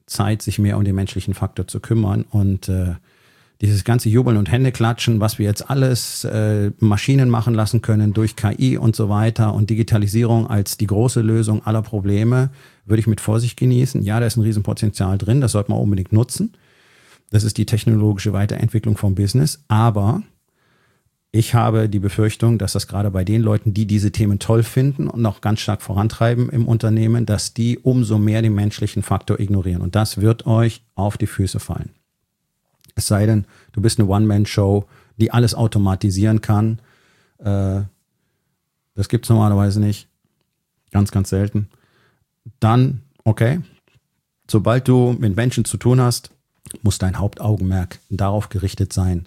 Zeit, sich mehr um den menschlichen Faktor zu kümmern und äh, dieses ganze Jubeln und Händeklatschen, was wir jetzt alles äh, Maschinen machen lassen können durch K I und so weiter und Digitalisierung als die große Lösung aller Probleme, würde ich mit Vorsicht genießen. Ja, da ist ein Riesenpotenzial drin, das sollte man unbedingt nutzen. Das ist die technologische Weiterentwicklung vom Business. Aber ich habe die Befürchtung, dass das gerade bei den Leuten, die diese Themen toll finden und auch ganz stark vorantreiben im Unternehmen, dass die umso mehr den menschlichen Faktor ignorieren. Und das wird euch auf die Füße fallen. Es sei denn, du bist eine One-Man-Show, die alles automatisieren kann. Äh, das gibt es normalerweise nicht. Ganz, ganz selten. Dann, okay, sobald du mit Menschen zu tun hast, muss dein Hauptaugenmerk darauf gerichtet sein,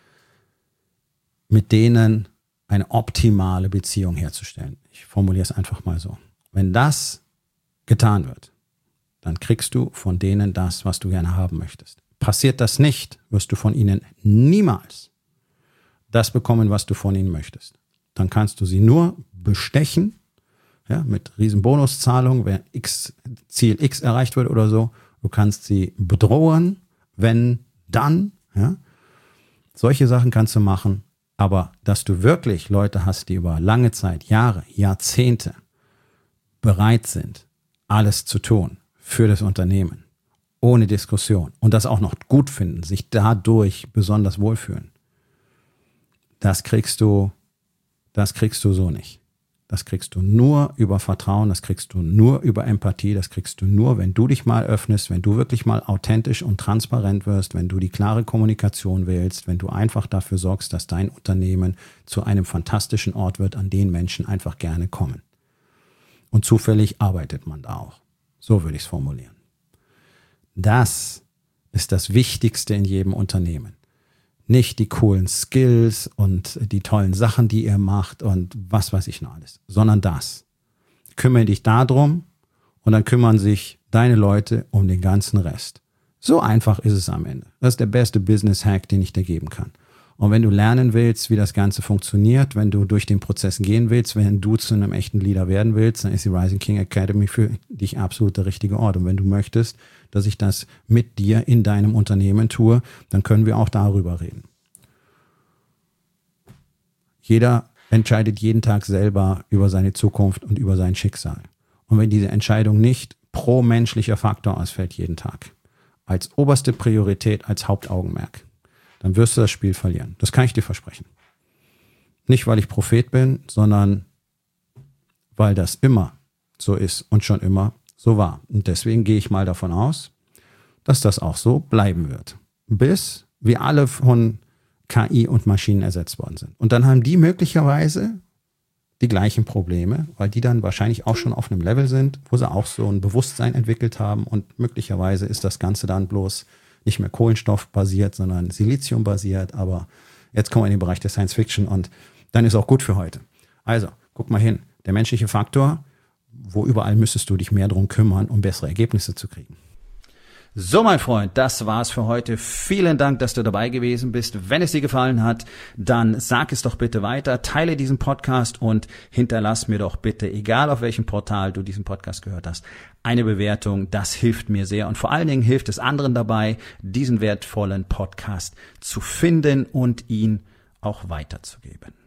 mit denen eine optimale Beziehung herzustellen. Ich formuliere es einfach mal so. Wenn das getan wird, dann kriegst du von denen das, was du gerne haben möchtest. Passiert das nicht, wirst du von ihnen niemals das bekommen, was du von ihnen möchtest. Dann kannst du sie nur bestechen, ja, mit riesen Bonuszahlungen, wenn X, Ziel X erreicht wird oder so. Du kannst sie bedrohen, wenn dann, ja. Solche Sachen kannst du machen, aber dass du wirklich Leute hast, die über lange Zeit, Jahre, Jahrzehnte bereit sind, alles zu tun für das Unternehmen, ohne Diskussion und das auch noch gut finden, sich dadurch besonders wohlfühlen. Das kriegst du, das kriegst du so nicht. Das kriegst du nur über Vertrauen, das kriegst du nur über Empathie, das kriegst du nur, wenn du dich mal öffnest, wenn du wirklich mal authentisch und transparent wirst, wenn du die klare Kommunikation wählst, wenn du einfach dafür sorgst, dass dein Unternehmen zu einem fantastischen Ort wird, an den Menschen einfach gerne kommen. Und zufällig arbeitet man da auch. So würde ich es formulieren. Das ist das Wichtigste in jedem Unternehmen. Nicht die coolen Skills und die tollen Sachen, die ihr macht und was weiß ich noch alles, sondern das. Kümmere dich darum und dann kümmern sich deine Leute um den ganzen Rest. So einfach ist es am Ende. Das ist der beste Business-Hack, den ich dir geben kann. Und wenn du lernen willst, wie das Ganze funktioniert, wenn du durch den Prozess gehen willst, wenn du zu einem echten Leader werden willst, dann ist die Rising King Academy für dich absolut der richtige Ort. Und wenn du möchtest, dass ich das mit dir in deinem Unternehmen tue, dann können wir auch darüber reden. Jeder entscheidet jeden Tag selber über seine Zukunft und über sein Schicksal. Und wenn diese Entscheidung nicht pro menschlicher Faktor ausfällt jeden Tag, als oberste Priorität, als Hauptaugenmerk, dann wirst du das Spiel verlieren. Das kann ich dir versprechen. Nicht, weil ich Prophet bin, sondern weil das immer so ist und schon immer so war. Und deswegen gehe ich mal davon aus, dass das auch so bleiben wird. Bis wir alle von K I und Maschinen ersetzt worden sind. Und dann haben die möglicherweise die gleichen Probleme, weil die dann wahrscheinlich auch schon auf einem Level sind, wo sie auch so ein Bewusstsein entwickelt haben und möglicherweise ist das Ganze dann bloß nicht mehr kohlenstoffbasiert, sondern Siliziumbasiert. Aber jetzt kommen wir in den Bereich der Science Fiction und dann ist auch gut für heute. Also, guck mal hin. Der menschliche Faktor, wo überall müsstest du dich mehr drum kümmern, um bessere Ergebnisse zu kriegen. So, mein Freund, das war's für heute. Vielen Dank, dass du dabei gewesen bist. Wenn es dir gefallen hat, dann sag es doch bitte weiter, teile diesen Podcast und hinterlass mir doch bitte, egal auf welchem Portal du diesen Podcast gehört hast, eine Bewertung. Das hilft mir sehr und vor allen Dingen hilft es anderen dabei, diesen wertvollen Podcast zu finden und ihn auch weiterzugeben.